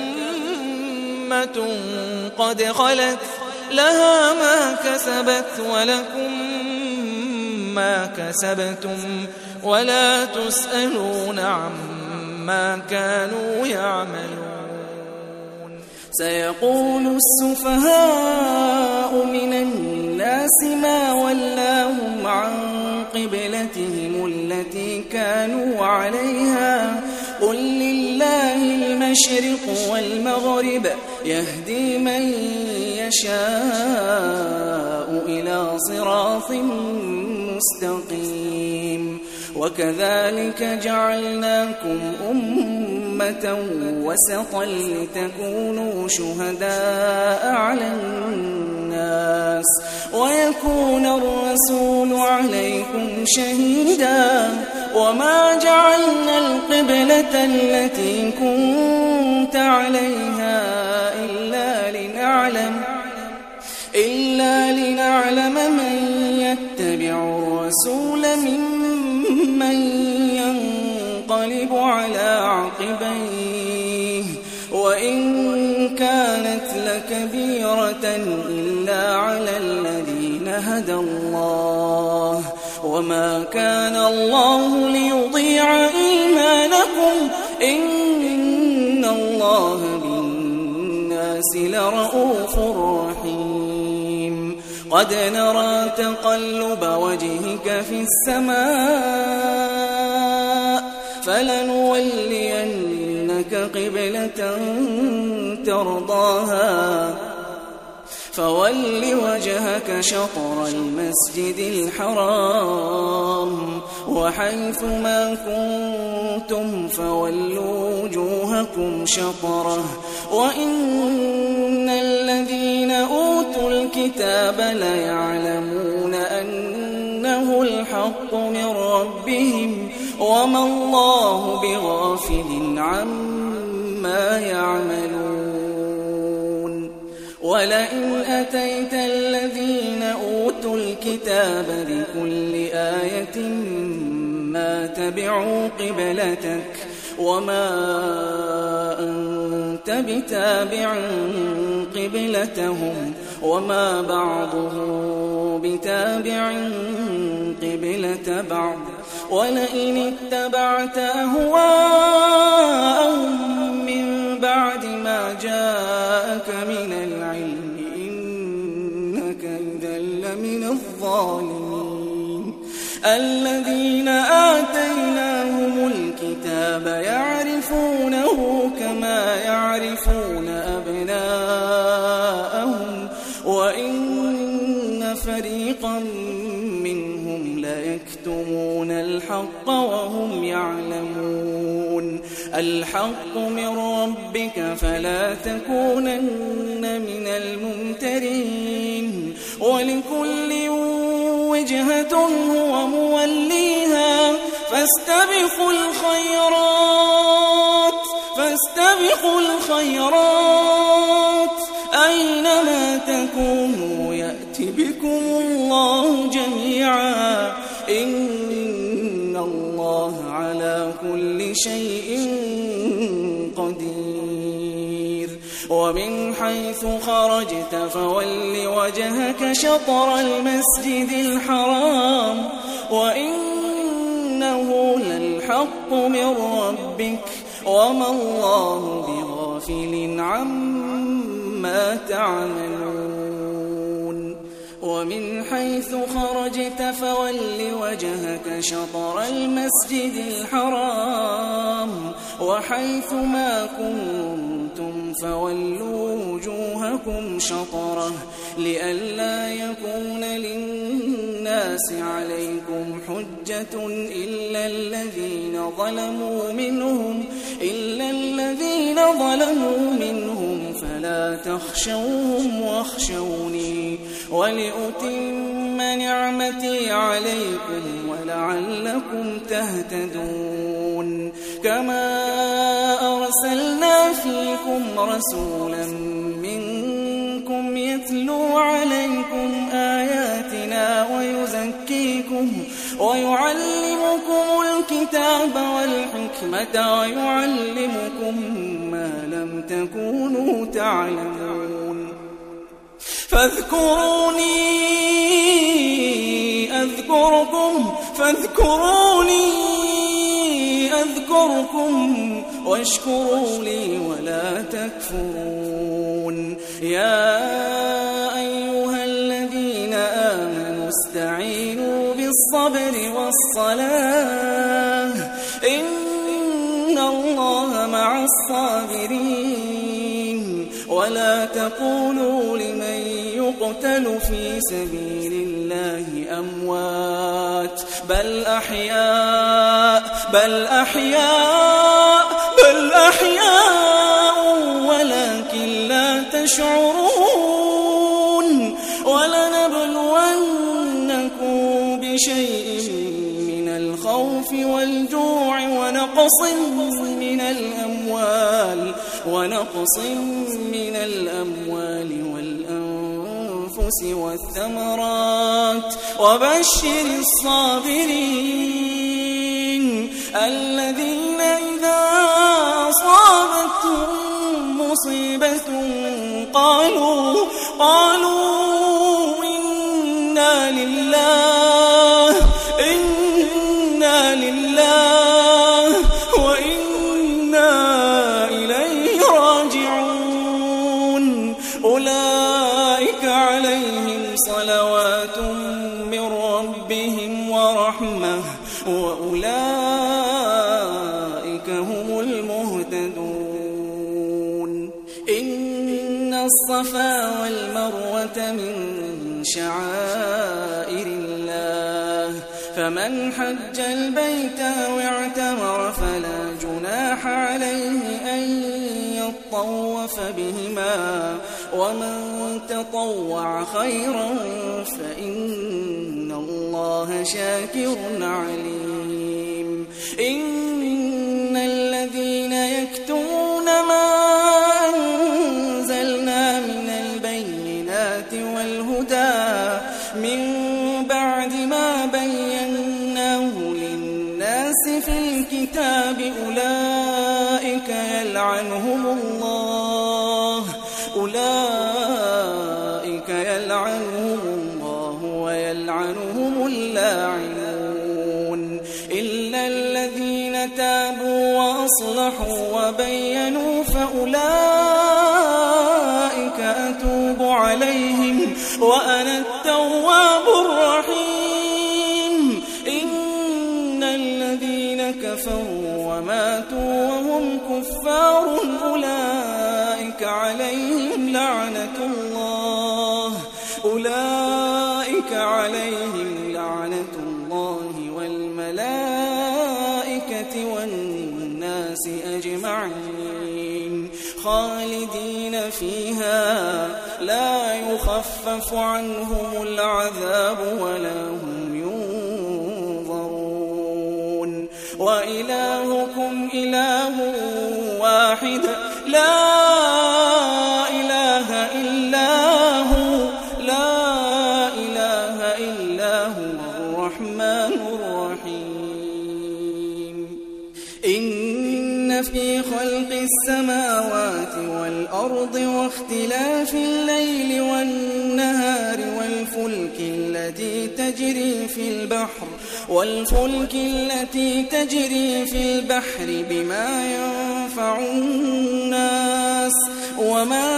أمة قد خلت لها ما كسبت ولكم ما كسبتم ولا تسألون عما كانوا يعملون سيقول السفهاء من الناس ما ولاهم عن قبلتهم التي كانوا عليها قل لله المشرق والمغرب يهدي من يشاء إلى صراط مستقيم وكذلك جعلناكم أمة وسطا لتكونوا شهداء على الناس ويكون الرسول عليكم شهيدا وما جعلنا القبلة التي كنت عليها إلا لنعلم من يتبع الرسول ممن ينقلب على عقبيه وإن كانت لكبيرة إلا على الذين هدى الله وما كان الله ليضيع إيمانكم إن الله بالناس لرؤوف رحيم قد نرى تقلب وجهك في السماء فلنولينك قبلة ترضاها فول وجهك شطر المسجد الحرام وحيث ما كنتم فولوا وجوهكم شطره وإن الذين أوتوا الكتاب ليعلمون أنه الحق من ربهم وما الله بغافل عما يعملون ولئن أتيت الذين أوتوا الكتاب بكل آية ما تبعوا قبلتك وما أنت بتابع قبلتهم وما بعضهم بتابع قبلة بعض ولئن اتبعت أهواءهم من بعد ما جاءك من العلم إنك إذا لمن الظالمين الذين آتيناهم الكتاب يعرفونه كما يعرفون أبناءهم وإن فريقا منهم ليكتمون الحق وهم يعلمون الحق من ربك فلا تكونن من الممترين ولكل وجهة هو موليها فاستبقوا الخيرات أينما تكونوا يأت بكم الله جميعا إن الله على كل شيء قدير ومن حيث خرجت فول وجهك شطر المسجد الحرام وإنه للحق من ربك وما الله بغافل عما تعملون ومن حيث خرجت فول وجهك شطر المسجد الحرام وحيث ما كنتم فولوا وجوهكم شطره لئلا يكون للناس عليكم حجة إلا الذين ظلموا منهم فلا تخشوهم واخشوني ولأتم نعمتي عليكم ولعلكم تهتدون كما أرسلنا فيكم رسولا منكم يتلو عليكم آياتنا ويزكيكم ويعلمكم الكتاب والحكمة ويعلمكم ما لم تكونوا تعلمون فاذكروني أذكركم واشكروا لي ولا تكفرون يا أيها الذين آمنوا استعينوا بالصبر والصلاة إن الله مع الصابرين ولا تقولوا لمن يقتل في سبيل الله أموات بل أحياء ولكن لا تشعرون ولنبلونكم بشيء من الخوف والجوع ونقص من الأموال والأنفس والثمرات وبشر الصابرين الذين إذا أصابتهم مصيبة قالوا إنا لله وإنا إليه راجعون أولئك عليهم صلوات من ربهم ورحمة وأولئك هم المهتدون إن الصفا والمروة من شعائر الله فمن حج البيت أو اعتمر فلا جناح عليه أن يطوف بهما ومن تطوع خيرا فإن الله شاكر عليم إن الذين يكتمون ما أنزلنا من البينات والهدى من بعد ما بيناه للناس في الكتاب أولئك يلعنهم الله ويلعنهم اللاعنون إلا الذين تابوا وأصلحوا وبينوا فأولئك أتوب عليهم وأنا التواب الرحيم إن الذين كفروا وماتوا وهم كفار أولئك عليهم لعنة الله والملائكة والناس أجمعين خالدين فيها لا يخفف عنهم العذاب ولا هم ينظرون وإلهكم إله واحد لا إله إلا هو الرحمن الرحيم إن في خلق السماوات والأرض واختلاف الليل والنهار والفلك التي تجري في البحر بما ينفع الناس وما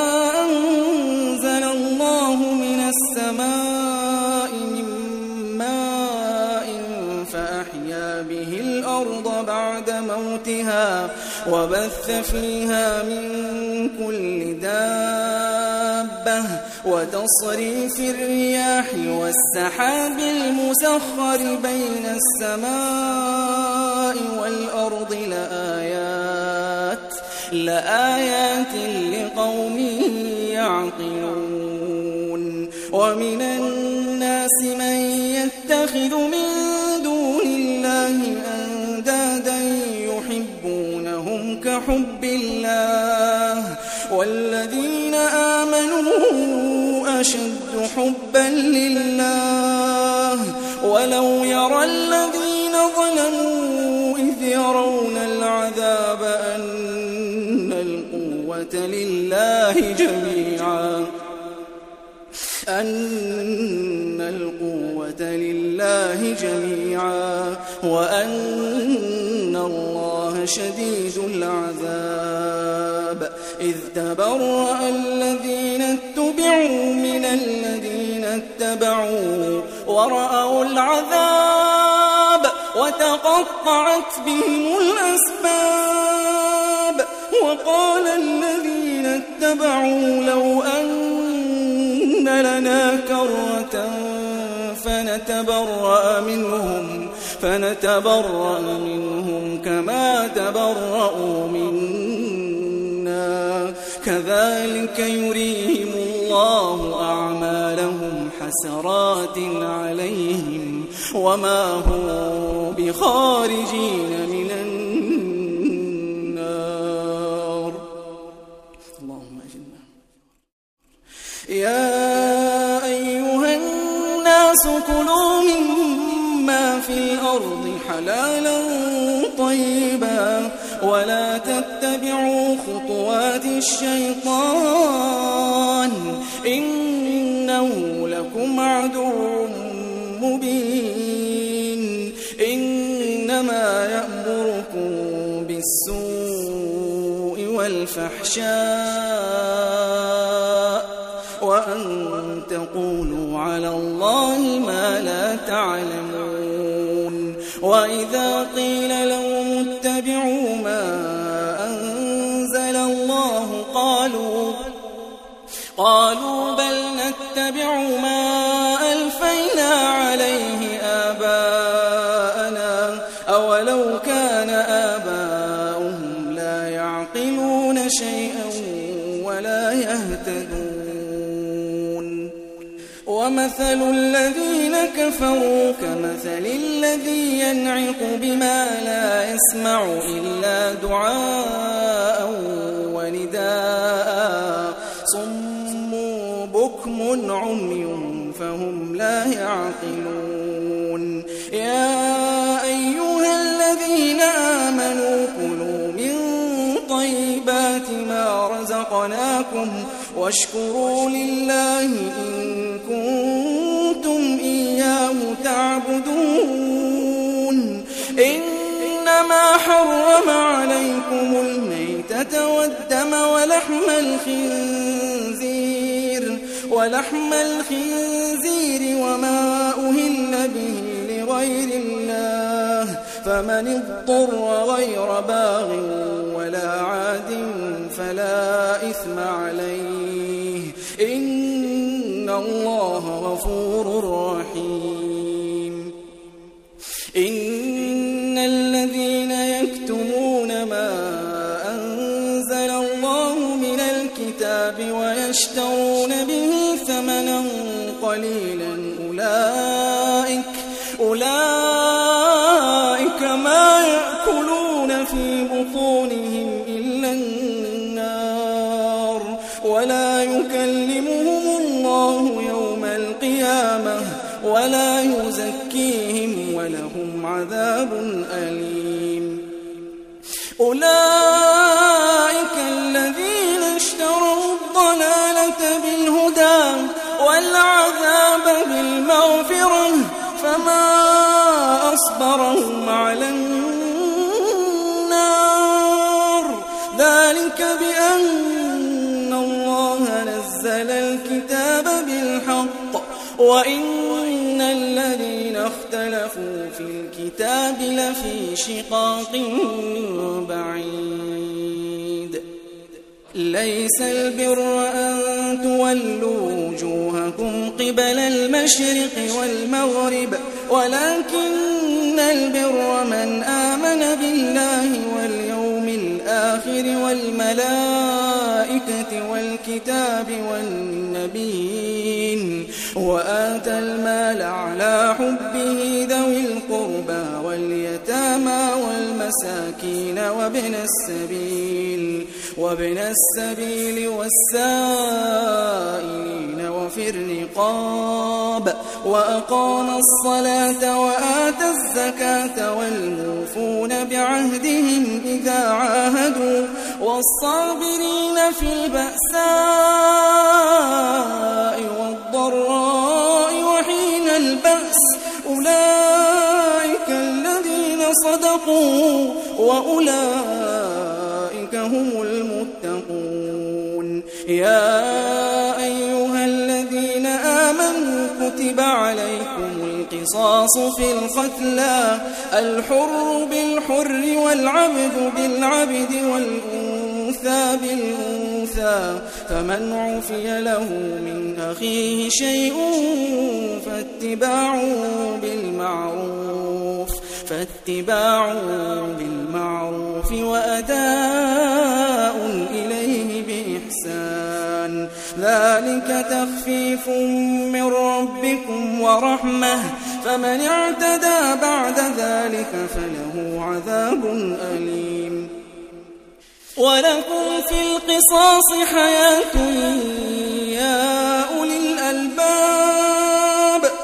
أنزل الله من السماء من ماء فأحيا به الأرض بعد موتها وبث فيها من كل دابة وتصريف الرياح والسحاب المسخر بين السماء والأرض لآيات لقوم يعقلون ومن الناس من يتخذ من دون الله أندادا يحبونهم كحب الله والذين آمنوا أشد حبا لله ولو يرى الذين ظلموا إذ يرون العذاب أن القوة لله جميعا وأن الله شديد العذاب إذ تبرأ الذين اتبعوا من الذين اتبعوا ورأوا العذاب وتقطعت بهم الأسباب وقال الذين اتبعوا لو أن لنا كرة فنتبع فنتبرأ منهم كما تبرأوا منا كذلك يريهم الله أعمالهم حسرات عليهم وما هم بخارجين من النار. اللهم أجلنا. يا أيها الناس كلوا مما في الأرض حلالا طيبا ولا تتبعوا خطوات الشيطان إنه لكم عدو مبين. إنما يأمركم بالسوء والفحشاء وأن تقولوا على الله ما لا تعلمون. وإذا قيل لهم اتبعوا ما أنزل الله قالوا بل نتبع ما ألفينا عليه آباءنا أولو كان آباؤهم لا يعقلون شيئا ولا يهتدون. ومثل الذين كفروا كمثل الذي ينعق بما لا يسمع إلا دعاء ونداء صم بكم عمي فهم لا يعقلون. يا أيها الذين آمنوا كلوا من طيبات ما رزقناكم واشكروا لله إن كنتم إياه تعبدون. إنما حرم عليكم الميتة والدم ولحم الخنزير وما أهل به لغير الله فمن اضطر غير باغ ولا عاد فلا إثم عليه إن الله غفور رحيم. إن الذين يكتمون ما أنزل الله من الكتاب ويشترون به ثمنا قليلا أولئك ما يأكلون في بطونهم إلا النار ولا يكلمهم الله يوم القيامة ولا يزكيهم ولهم عذاب أليم. أولئك الذين اشتروا الضلالة بالهدى والعذاب بالمغفرة فما أصبرهم على النار ذلك بأن الله نزل الكتاب بالحق وإن الذين اختلفوا في الكتاب لفي شقاق بعيد. ليس البر أن تولوا وجوهكم قبل المشرق والمغرب ولكن البر من آمن بالله واليوم الآخر والملائكة والكتاب والنبيين وآتى المال على حبه ذوي القربى واليتامى والمساكين وابن السبيل والسائلين وفي الرقاب وأقام الصلاة وآتى الزكاة والموفون بعهدهم إذا عاهدوا والصابرين في البأساء والضراء وحين البأس أولئك الذين صدقوا وأولئك هم المتقون. يا أيها الذين آمنوا كتب عليكم القصاص في القتلى الحر بالحر والعبد بالعبد والأنثى الأنثى بالأنثى فمن عفي له من أخيه شيء فاتباع بالمعروف وأداء إليه بإحسان ذلك تخفيف من ربكم ورحمة فمن اعتدى بعد ذلك فله عذاب أليم ولكم في القصاص حياة يا أولي الألباب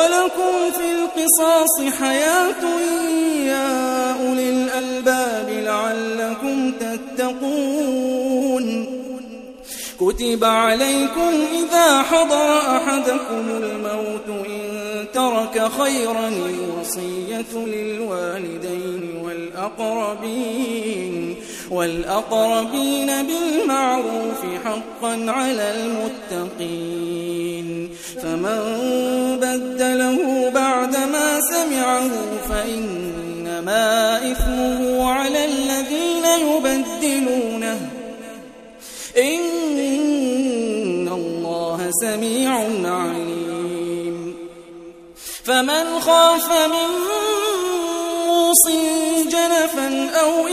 لعلكم تتقون كتب عليكم إذا حضر أحدكم الموت إن ترك خيرا الوصية للوالدين والأقربين بالمعروف حقا على المتقين فمن بدله بعدما سمعه فإنما إثمه على الذين يبدلونه إن الله سميع عليم فمن خاف من موصٍ جنفا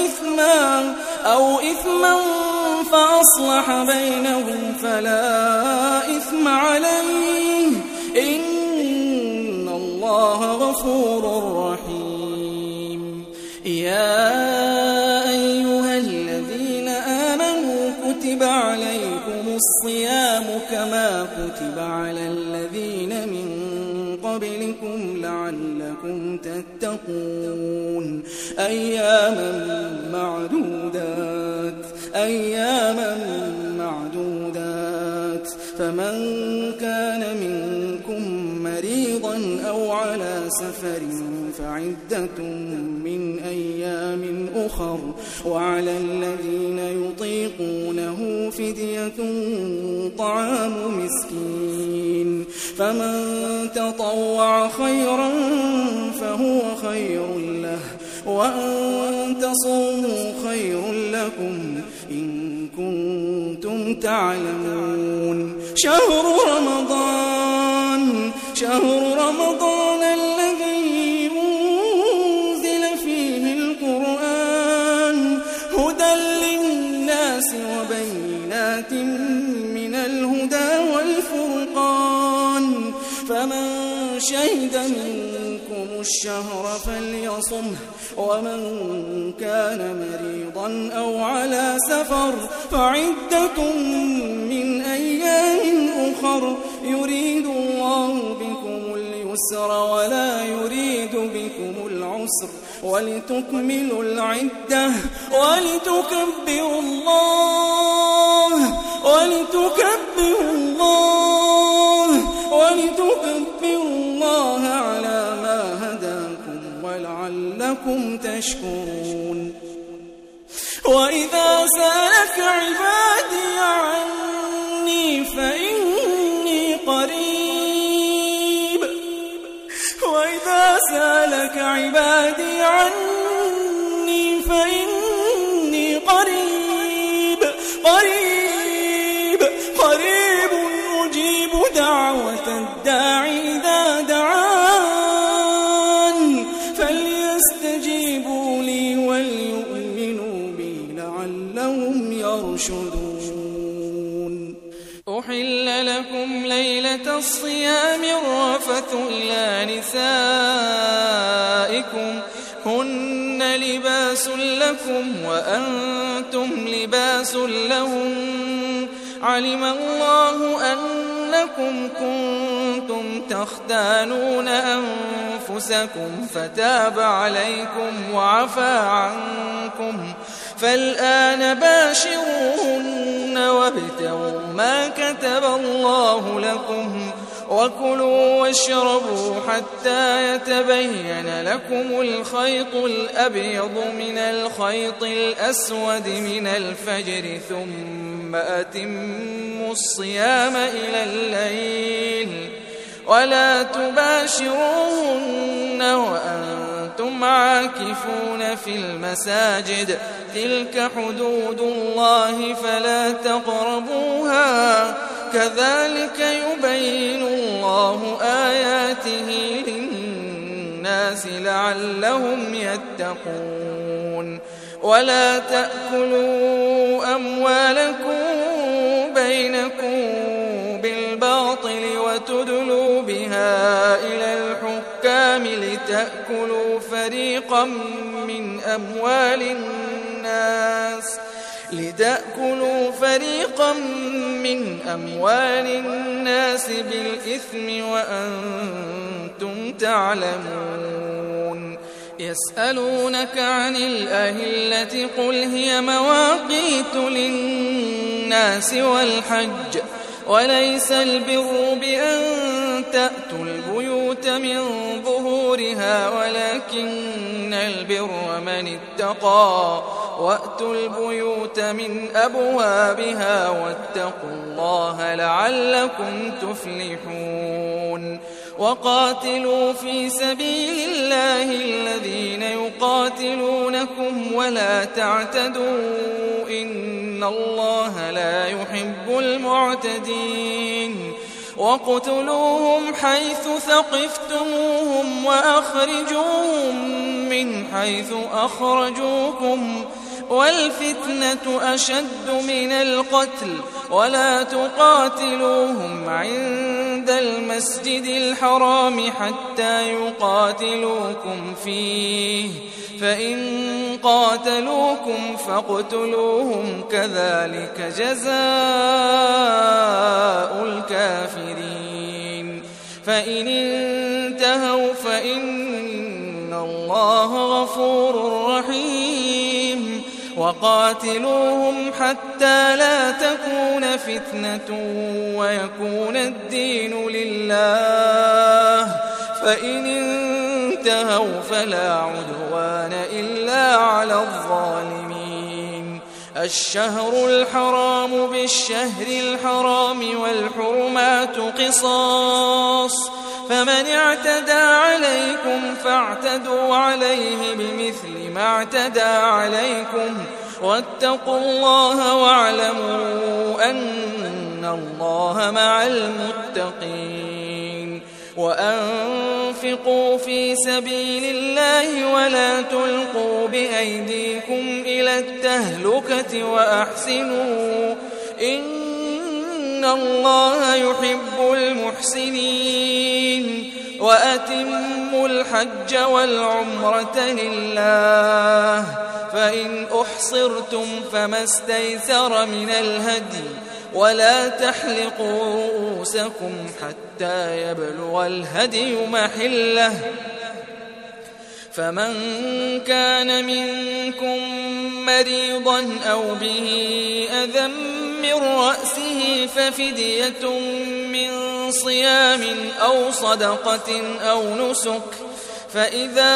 أو إثما فأصلح بينهم فلا إثم عليه إن الله غفور رحيم يا أيها الذين آمنوا كتب عليكم الصيام كما كتب على الذين من قبلكم لعلكم تتقون أياما معدودات فمن كان منكم مريضا أو على سفر فعدة من أيام أخر وعلى الذين يطيقونه فدية طعام مسكين فمن تطوع خيرا فهو خير له وأن تصوموا خير لكم إن كنتم تعلمون شهر رمضان الذي أنزل فيه القرآن هدى للناس وبينات من الهدى والفرقان فمن شهد منكم الشهر فليصمه ومن كان مريضا أو على سفر فعدة من أيام أخر يريد الله بكم اليسر ولا يريد بكم العسر ولتكملوا العدة ولتكبروا الله على ما هداكم ولعلكم تشكرون وإذا سألك عبادي عني فإني قريب قريب أجيب دعوة الداعي إذا دعان فليستجيبوا لي وليؤمنوا بي لعلهم يرشدون أحل لكم ليلة الصيام الرفث إلى نسائكم هن لباس لكم وأنتم لباس لهم علم الله أنكم كنتم تختانون أنفسكم فتاب عليكم وعفى عنكم فالآن باشروهن وابتغوا ما كتب الله لكم وكلوا واشربوا حتى يتبين لكم الخيط الأبيض من الخيط الأسود من الفجر ثم أتموا الصيام إلى الليل ولا تباشروهن وأنتم عاكفون في المساجد تلك حدود الله فلا تقربوها كذلك يبين الله آياته للناس لعلهم يتقون ولا تأكلوا أموالكم بينكم بالباطل وتدلوا بها إلى الحكام لتأكلوا فريقا من أموال الناس بالإثم وأنتم تعلمون يسألونك عن الأهلة قل هي مواقيت للناس والحج وليس البر بأن تأتوا البيوت من ظهورها ولكن البر من اتقى وأتوا البيوت من أبوابها واتقوا الله لعلكم تفلحون وقاتلوا في سبيل الله الذين يقاتلونكم ولا تعتدوا إن الله لا يحب المعتدين وقتلوهم حيث ثقفتموهم وأخرجوهم من حيث أخرجوكم والفتنة أشد من القتل ولا تقاتلوهم عند المسجد الحرام حتى يقاتلوكم فيه فإن قاتلوكم فاقتلوهم كذلك جزاء الكافرين فإن انتهوا فإن الله غفور رحيم وقاتلوهم حتى لا تكون فتنة ويكون الدين لله فإن انتهوا فلا عدوان إلا على الظالمين الشهر الحرام بالشهر الحرام والحرمات قصاص فمن اعتدى عليكم فاعتدوا عليه بمثل ما اعتدى عليكم واتقوا الله واعلموا أن الله مع المتقين وأنفقوا في سبيل الله ولا تلقوا بأيديكم إلى التهلكة وأحسنوا إن الله يحب المحسنين وأتموا الحج والعمرة لله فإن أحصرتم فما استيسر من الهدي ولا تحلقوا رؤوسكم حتى يبلغ الهدي محله فمن كان منكم مريضا أو به أذى من رأسه ففدية من صيام أو صدقة أو نسك فإذا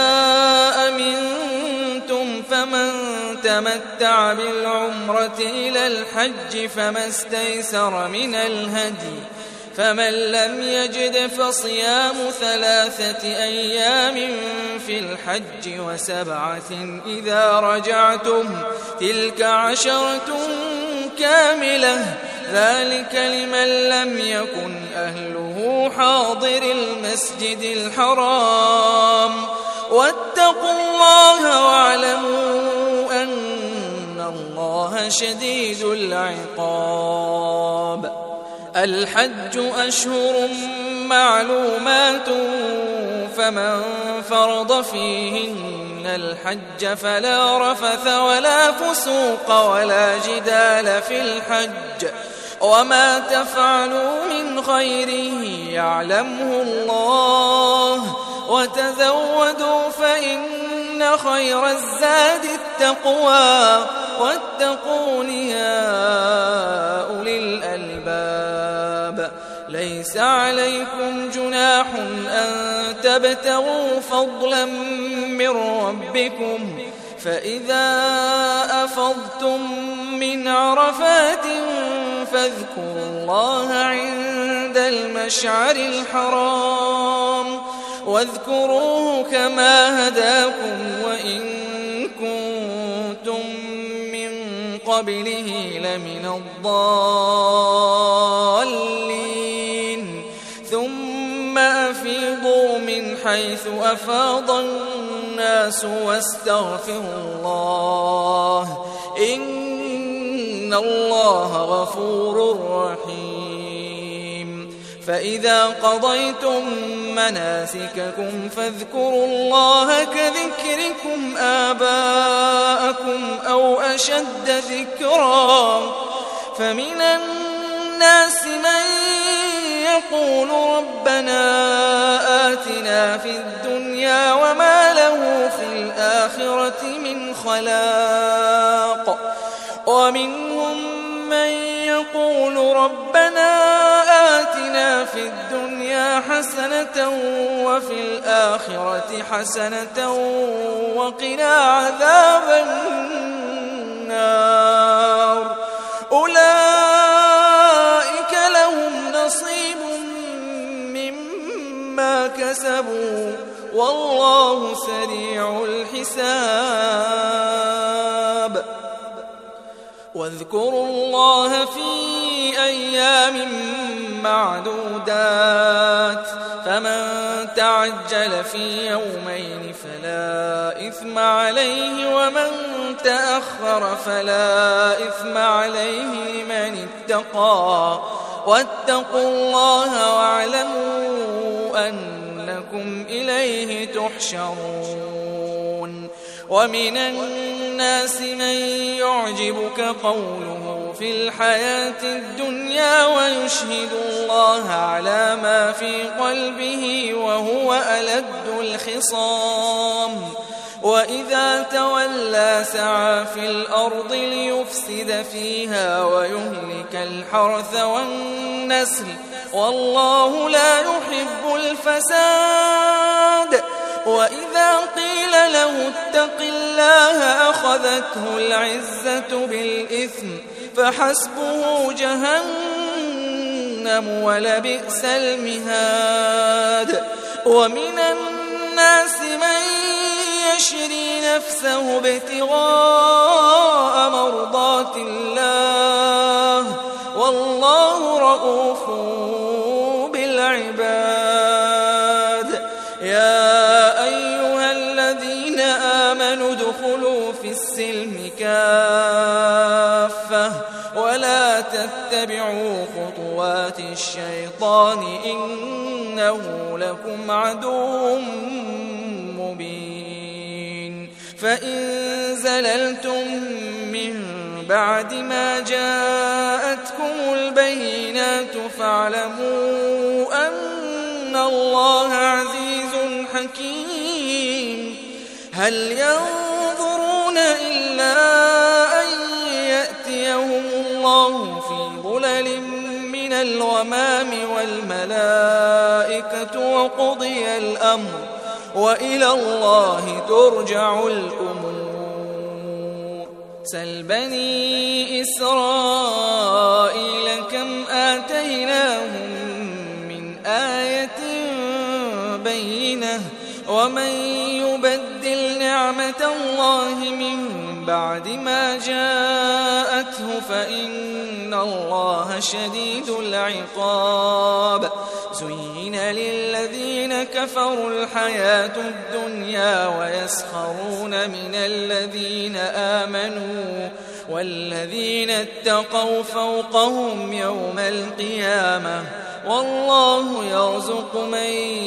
أمنتم فمن تمتع بالعمرة إلى الحج فما استيسر من الهدي فمن لم يجد فصيام 3 أيام في الحج و7 إذا رجعتم تلك 10 كاملة ذلك لمن لم يكن أهله حاضر المسجد الحرام واتقوا الله واعلموا أن الله شديد العقاب الحج أشهر معلومات فمن فرض فيهن الحج فلا رفث ولا فسوق ولا جدال في الحج وما تفعلوا من خير يعلمه الله وتزودوا فإن خير الزاد التقوى واتقون يا أولي الألباب ليس عليكم جناح أن تبتغوا فضلا من ربكم فإذا أفضتم من عرفات فاذكروا الله عند المشعر الحرام واذكروه كما هداكم وإن كنتم من قبله لمن الضالين ثم أفيضوا من حيث أفاض الناس واستغفروا الله إن الله غفور رحيم فإذا قضيتم مناسككم فاذكروا الله كذكركم آباءكم أو أشد ذكرا فمن الناس من يقول ربنا آتنا في الدنيا وما له في الآخرة من خلاق ومنهم من يقول ربنا آتنا في الدنيا حسنة وفي الآخرة حسنة وقنا عذاب النار أولئك لهم نصيب مما كسبوا والله سريع الحساب واذكروا الله في أيام معدودات فمن تعجل في يومين فلا إثم عليه ومن تأخر فلا إثم عليه لمن اتقى واتقوا الله واعلموا أنكم إليه تحشرون ومن الناس من يعجبك قوله في الحياة الدنيا ويشهد الله على ما في قلبه وهو ألد الخصام وإذا تولى سعى في الأرض ليفسد فيها ويهلك الحرث والنسل والله لا يحب الفساد وإذا قيل له اتق الله أخذته العزة بالإثم فحسبه جهنم ولبئس المهاد ومن الناس من يشري نفسه ابتغاء مرضات الله والله رؤوف بالعباد يا أيها الذين آمنوا ادخلوا في السلم كافة ولا تتبعوا خطوات الشيطان إنه لكم عدو مبين فإن زللتم من بعد ما جاءتكم البينات فاعلموا أن الله عزيز حكيم هل ينظرون إلا أن يأتيهم الله في ظلل من الغمام والملائكة وقضي الأمر وإلى الله ترجع الأمور سل بني إسرائيل كم آتيناهم من آية بينة ومن يبدل نعمة الله من بعد ما جاءته فإن الله شديد العقاب زين للذين كفروا الحياة الدنيا ويسخرون من الذين آمنوا والذين اتقوا فوقهم يوم القيامة والله يرزق من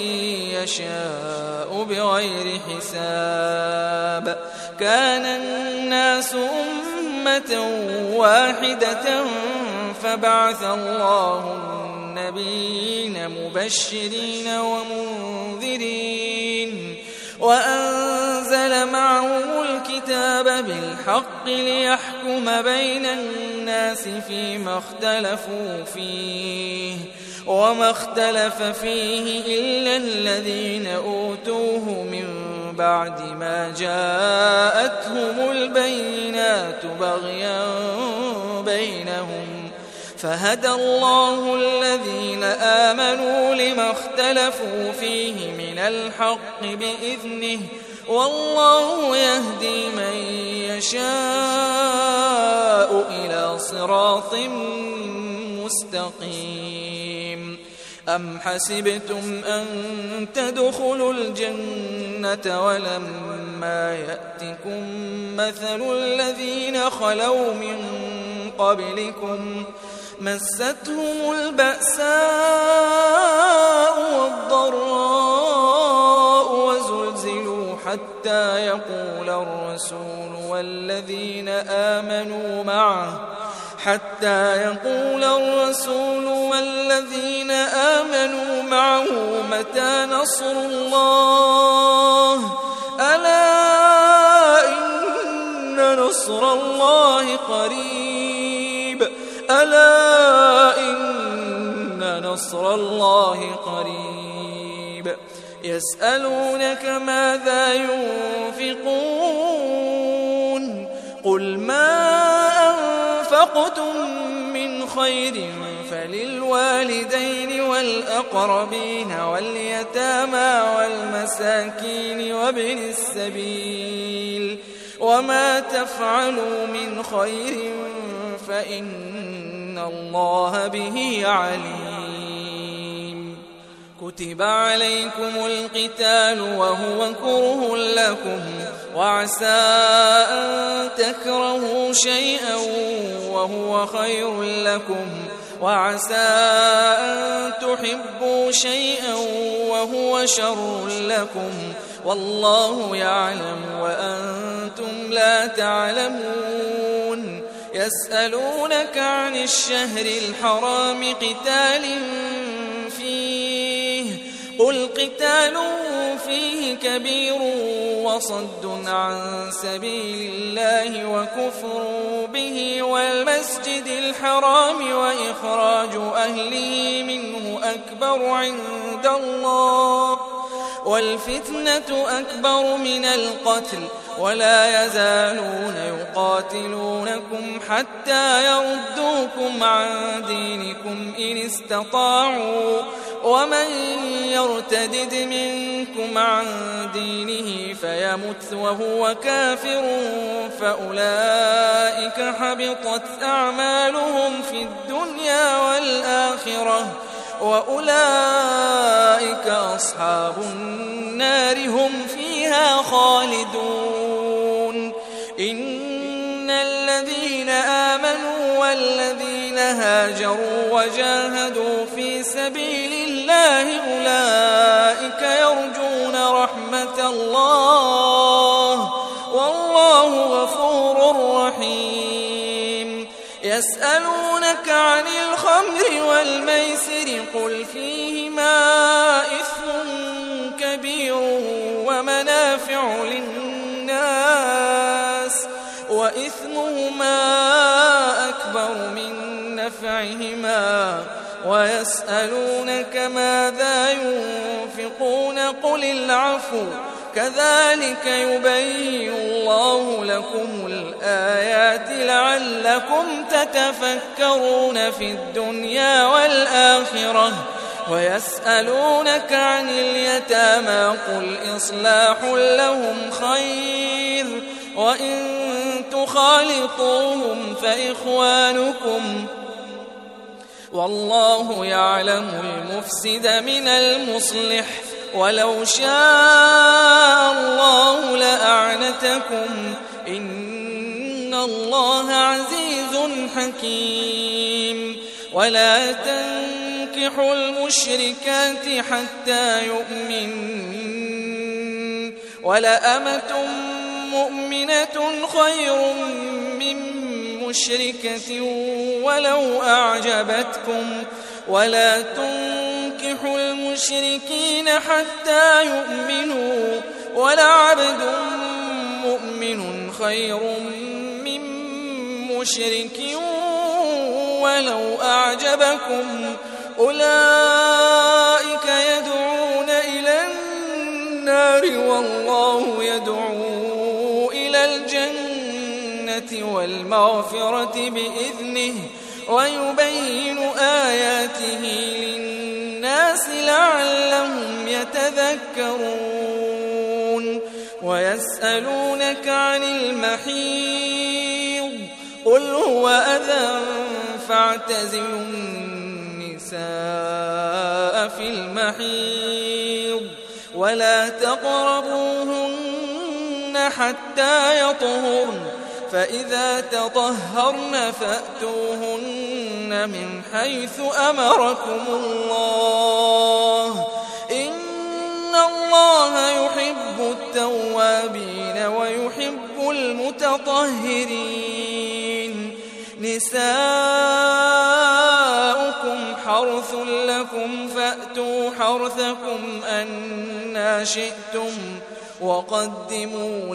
يشاء بغير حساب كان الناس أمة واحدة فبعث الله النبيين مبشرين ومنذرين وأنزل معهم الكتاب بالحق ليحكم بين الناس فيما اختلفوا فيه وما اختلف فيه إلا الذين أوتوه من بعد ما جاءتهم البينات بغيا بينهم فهدى الله الذين آمنوا لما اختلفوا فيه من الحق بإذنه والله يهدي من يشاء إلى صراط مستقيم. أم حسبتم أن تدخلوا الجنة ولما يأتكم مثل الذين خلوا من قبلكم مستهم البأساء والضراء وزلزلوا حتى يقول الرسول والذين آمنوا معه متى نصر الله ألا إن نصر الله قريب يسألونك ماذا ينفقون قل ما أنفقتم من خير فللوالدين والأقربين واليتامى والمساكين وابن السبيل وما تفعلوا من خير فإن الله به عليم. كتب عليكم القتال وهو كره لكم وعسى أن تكرهوا شيئا وهو خير لكم وعسى أن تحبوا شيئا وهو شر لكم والله يعلم وأنتم لا تعلمون. يسألونك عن الشهر الحرام قتال فيه قل قتال فيه كبير وصد عن سبيل الله وكفر به والمسجد الحرام وإخراج أهله منه أكبر عند الله والفتنة أكبر من القتل ولا يزالون يقاتلونكم حتى يردوكم عن دينكم إن استطاعوا ومن يرتدد منكم عن دينه فيمت وهو كافر فأولئك حبطت أعمالهم في الدنيا والآخرة وأولئك أصحاب النار هم فيها خالدون. إن الذين آمنوا والذين هاجروا وجاهدوا في سبيل الله أولئك يرجون رحمة الله والله غفور رحيم. يسألونك عن الخمر والميسر قل فيهما إثم كبير ومنافع للناس وإثمهما أكبر من نفعهما ويسألونك ماذا ينفقون قل العفو كذلك يبين الله لكم الآيات لعلكم تتفكرون في الدنيا والآخرة. ويسألونك عن اليتامى قل إصلاح لهم خير وإن تخالطوهم فإخوانكم والله يعلم المفسد من المصلح ولو شاء الله لأعنتكم إن الله عزيز حكيم. ولا تنكحوا المشركات حتى يؤمنن ولأمة مؤمنة خير من مشركة ولو أعجبتكم ولا تنكحوا المشركين حتى يؤمنوا ولعبد مؤمن خير من مشرك ولو أعجبكم أولئك يدعون إلى النار والله يدعو إلى الجنة والمغفرة بإذنه ويبين آياته للناس لعلهم يتذكرون ويسألونك عن المحيض قل هو أذى فاعتزلوا النساء في المحيض ولا تقربوهن حتى يطهرن فإذا تطهرن فأتوهن من حيث أمركم الله إن الله يحب التوابين ويحب المتطهرين نساؤكم حرث لكم فأتوا حرثكم أنى شئتم وقدموا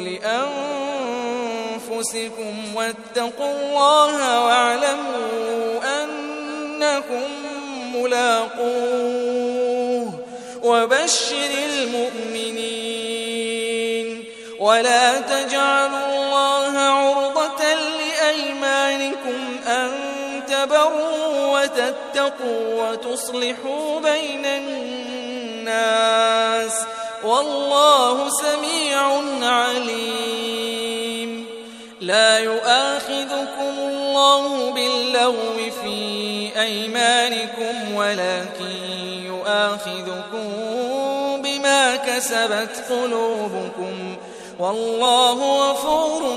لأنفسكم واتقوا الله واعلموا أنكم ملاقوه وبشر المؤمنين ولا تجعلوا الله عرضة لأيمانكم أن تبروا وتتقوا وتصلحوا بين الناس والله سميع عليم لا يؤاخذكم الله باللغو في أيمانكم ولكن يؤاخذكم بما كسبت قلوبكم والله غفور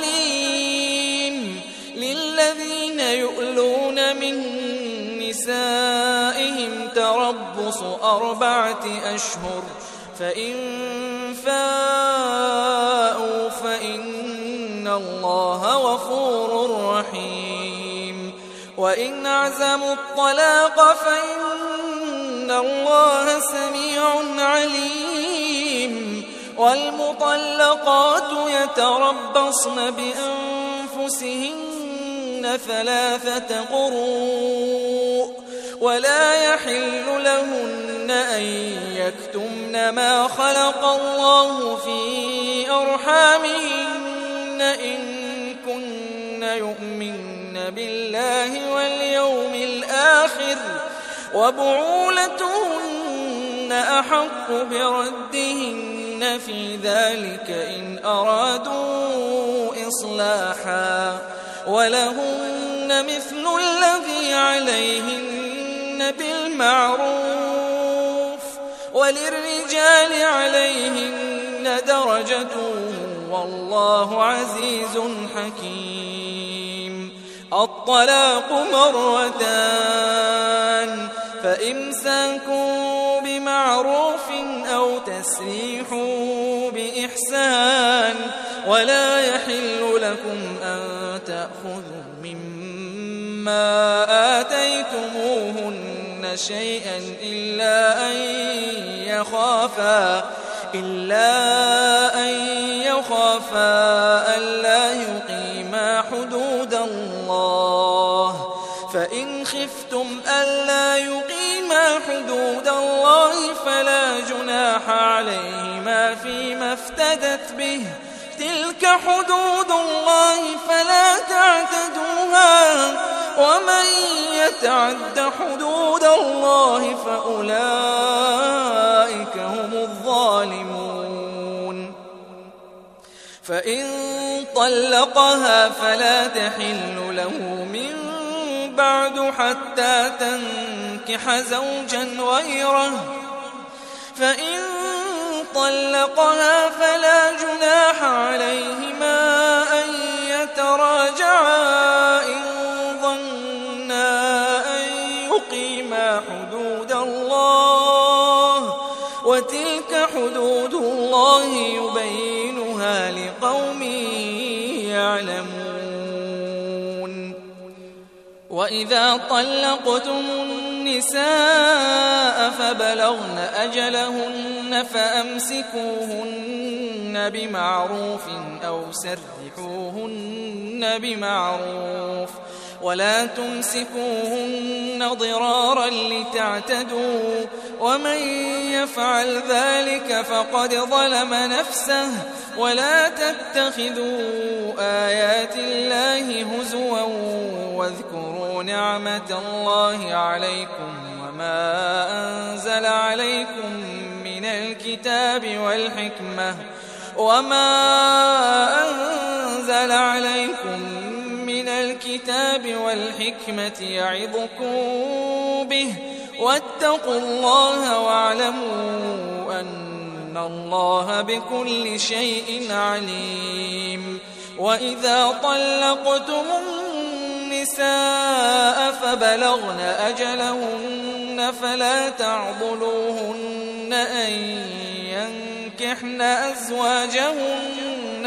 حليم للذين يؤلون من نسائهم تربص 4 أشهر فإن فاءوا فإن الله غفور رحيم وإن عزموا الطلاق فإن الله سميع عليم والمطلقات يتربصن بأنفسهن 3 قروء ولا يحل لهن أن يكتمن ما خلق الله في أرحامهن إن كن يؤمن بالله واليوم الآخر وبعولتهن أحق بردهن في ذلك إن أرادوا إصلاحا ولهن مثل الذي عليهن بالمعروف وللرجال عليهن درجة والله عزيز حكيم الطلاق 2 فإمساك بمعروف أو تسريح بإحسان ولا يحل لكم أن تأخذوا مما آتيتموهن شيئا إلا أن يخافا ألا يقيما حدود الله فإن خفتم ألا يقيما حدود الله فلا جناح عليهما فيما افتدت به تلك حدود الله فلا تعتدوها ومن يتعد حدود الله فأولئك هم الظالمون فإن طلقها فلا تحل له من بعد حتى تنكح زوجا غيره فإن طلقها فلا جناح عليهما أن يتراجعا إن ظنا أن يقيما حدود الله وتلك حدود الله يبينها لقوم يعلمون وإذا طلقتم النساء فبلغن أجلهن فأمسكوهن بمعروف أو سرحوهن بمعروف ولا تمسكوهن ضرارا لتعتدوا ومن يفعل ذلك فقد ظلم نفسه ولا تتخذوا آيات الله هزوا واذكروا نعمة الله عليكم وما أنزل عليكم من الكتاب والحكمة يعظكم به واتقوا الله واعلموا أن الله بكل شيء عليم. وإذا طلقتم النساء فبلغن أجلهن فلا تعضلوهن أن ينكحن أزواجهن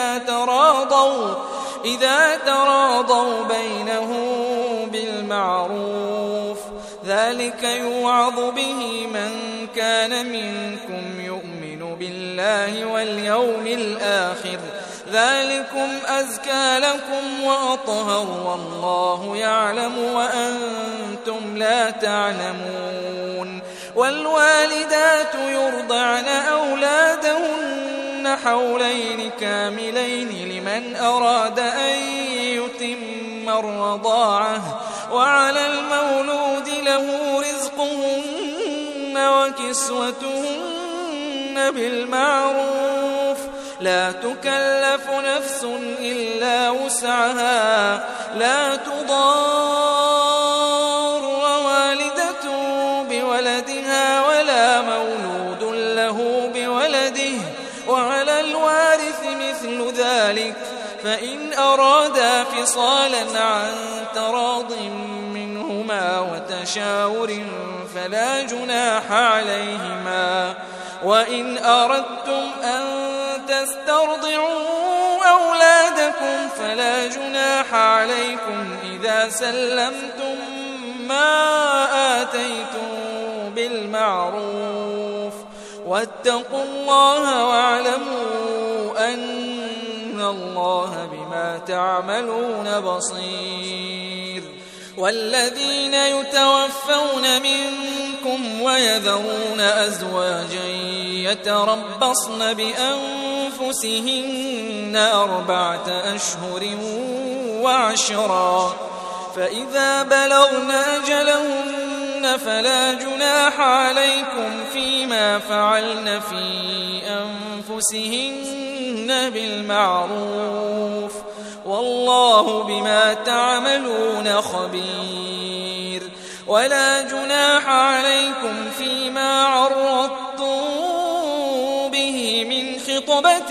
إذا تراضوا بينهم بالمعروف، ذلك يوعظ به من كان منكم يؤمن بالله واليوم الآخر، ذلكم أزكى لكم وأطهر والله يعلم وأنتم لا تعلمون. والوالدات يرضعن أولادهن حولين كاملين لمن أراد أن يتم الرضاعة، وعلى المولود له رزقهن وكسوتهن بالمعروف، لا تكلف نفس إلا وسعها، لا تضار والدة بولدها ولا مولود له بولده، وعلى الوارث مثل ذلك، فإن أرادا فصالا عن تراض منهما وتشاور فلا جناح عليهما. وإن أردتم أن تسترضعوا أولادكم فلا جناح عليكم إذا سلمتم ما آتيتم بالمعروف، واتقوا الله واعلموا أن الله بما تعملون بصير. والذين يتوفون منكم ويذرون أزواجا يتربصن بأنفسهن 4 أشهر و10، فإذا بلغن أجلهن فلا جناح عليكم فيما فعلن في أنفسهن بالمعروف، والله بما تعملون خبير. ولا جناح عليكم فيما عرضتم به من خطبة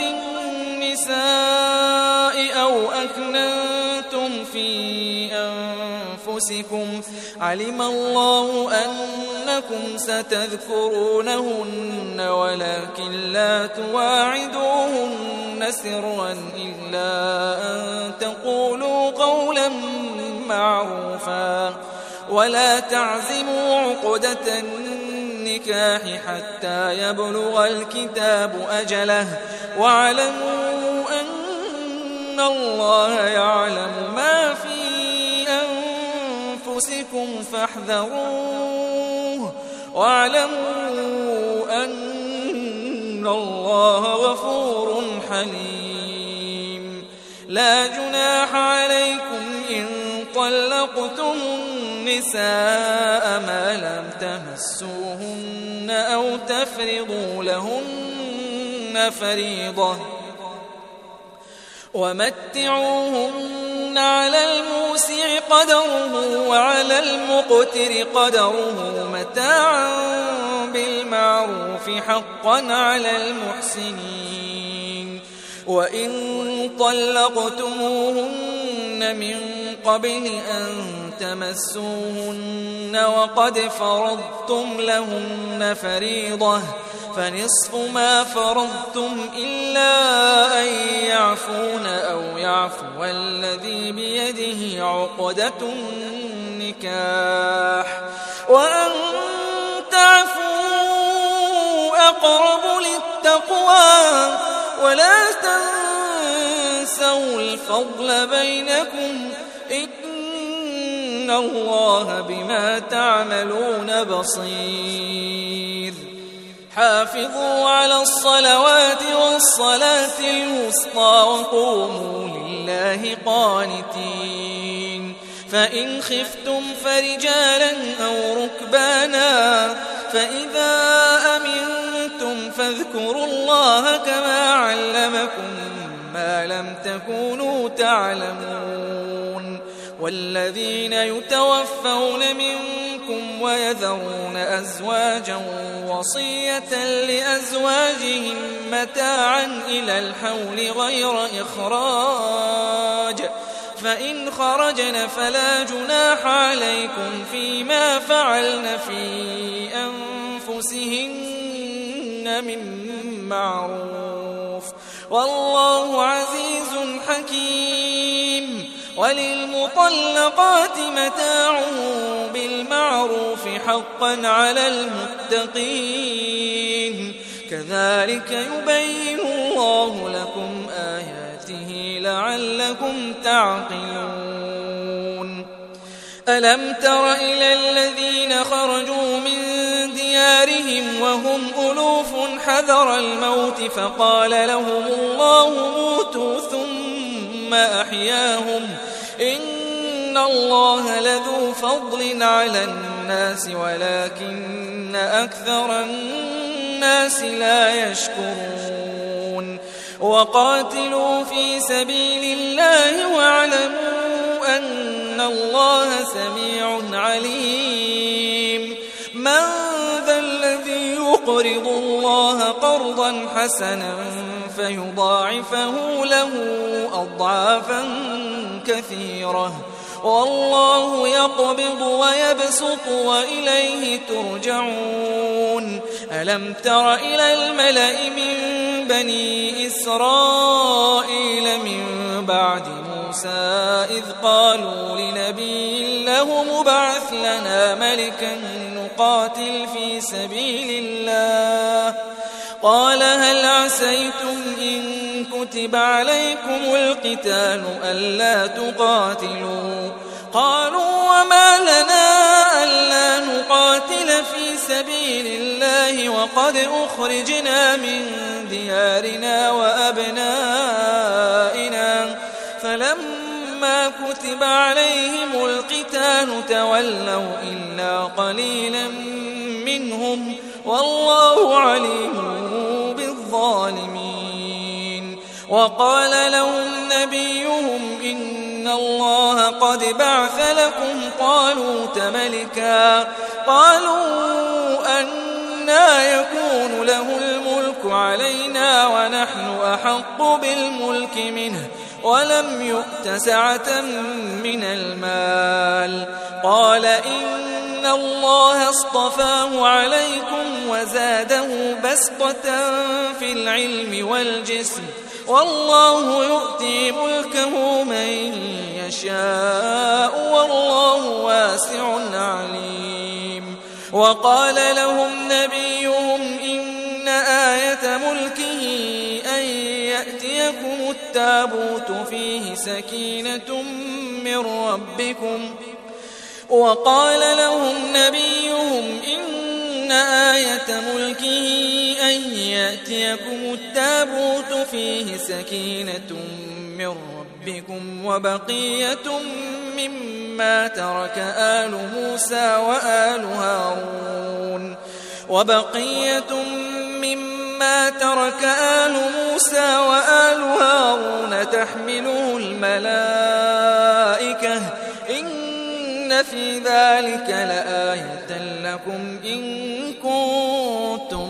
النساء أو أكننتم في أنفسكم، علم الله أنكم ستذكرونهن ولكن لا تواعدوهن سرا إلا أن تقولوا قولا معروفا، ولا تعزموا عقدة النكاح حتى يبلغ الكتاب أجله، واعلموا أن الله يعلم ما في أنفسكم فاحذروه، واعلموا أن الله غفور حليم. لا جناح عليكم إن طلقتم النساء ما لم تمسوهن أو تفرضوا لهن فريضة، ومتعوهن على الموسع قدره وعلى المقتر قدره متاعا بالمعروف حقا على المحسنين. وإن طلقتموهن من قبل أن تمسوهن وقد فرضتم لهن فريضة فنصف ما فرضتم إلا أن يعفون أو يعفو الذي بيده عقدة النكاح، وأن تعفوا أقرب للتقوى، ولا تنسوا الفضل بينكم إن الله بما تعملون بصير. حافظوا على الصلوات والصلاة الوسطى وقوموا لله قانتين. فإن خفتم فرجالا أو ركبانا فإذا أمنتم فاذكروا الله كما علمكم ما لم تكونوا تعلمون والذين يتوفون منكم ويذرون أزواجا وصية لأزواجهم متاعا إلى الحول غير إخراج فإن خرجن فلا جناح عليكم فيما فعلن في أنفسهن من معروف والله عزيز حكيم وللمطلقات متاع بالمعروف حقا على المتقين كذلك يبين الله لكم آياته لعلكم تعقلون ألم تر إلى الذين خرجوا من ديارهم وهم ألوف حذر الموت فقال لهم الله موتوا ثم أحياهم إن الله لذو فضل على الناس ولكن أكثر الناس لا يشكرون وقاتلوا في سبيل الله واعلموا أن الله سميع عليم من ذا الذي يقرض الله قرضا حسنا فيضاعفه له أضعافا كثيرة والله يقبض ويبسط وإليه ترجعون ألم تر إلى الملأ من بني إسرائيل من بعد موسى إذ قالوا لنبي له مبعث لنا ملكا نقاتل في سبيل الله قال هل عسيتم إن كتب عليكم القتال ألا تقاتلوا قالوا وما لنا ألا نقاتل في سبيل الله وقد أخرجنا من ديارنا وأبنائنا فلما كتب عليهم القتال تولوا إلا قليلا منهم والله عليم بالظالمين وقال لهم نبيهم إن الله قد بعث لكم طالوت ملكا قالوا أنى يكون له الملك علينا ونحن أحق بالملك منه ولم يؤت سعة من المال قال إن الله اصطفاه عليكم وزاده بسطة في العلم والجسم والله يؤتي ملكه من يشاء والله واسع عليم وقال لهم نبيهم إن آية ملكه أن يأتيكم التابوت فيه سكينة من ربكم وقال لهم نبيهم إن آية ملكه أن يأتيكم التابوت فيه سكينة من ربكم وبقية مما ترك آل موسى وآل هارون تحمله الملائكة إن في ذلك لآية لكم إن كنتم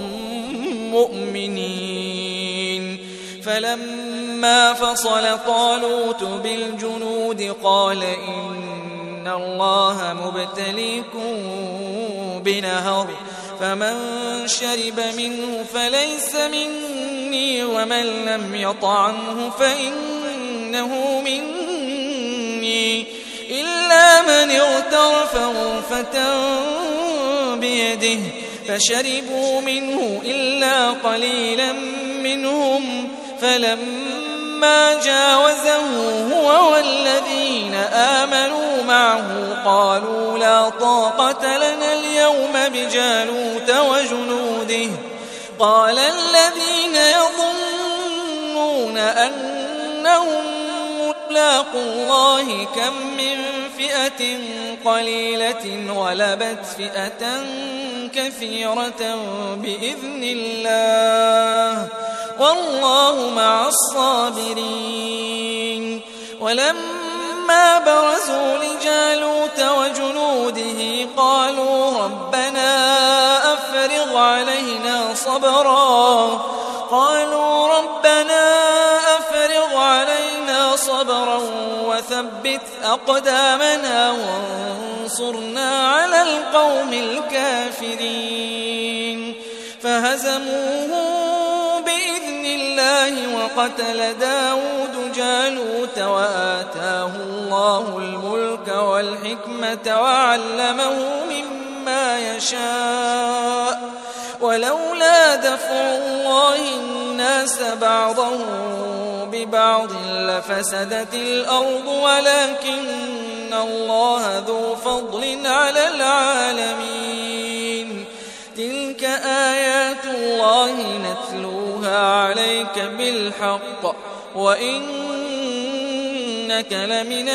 مؤمنين فلما فصل طالوت بالجنود قال إن الله مبتليكم بنهر فمن شرب منه فليس مني ومن لم يطعمه فإنه مني إلا من اغترف غرفة بيده فشربوا منه إلا قليلا منهم فلما جاوزه هو والذين آمنوا معه قالوا لا طاقة لنا اليوم بجالوت وجنوده قال الذين يظنون أنهم لاقوا الله كم من فئة قليلة غلبت فئة كثيرة بإذن الله والله مع الصابرين. ولما برزوا لجالوت وجنوده قالوا ربنا أفرغ علينا صبرا وثبت أقدامنا وانصرنا على القوم الكافرين. فهزموهم بإذن الله وقتل داود جالوت وآتاه الله الملك والحكمة وعلمه مما يشاء ولولا دفع الله الناس بعضهم ببعض لفسدت الأرض ولكن الله ذو فضل على العالمين. تلك آيات الله نتلوها عليك بالحق وإنك لمن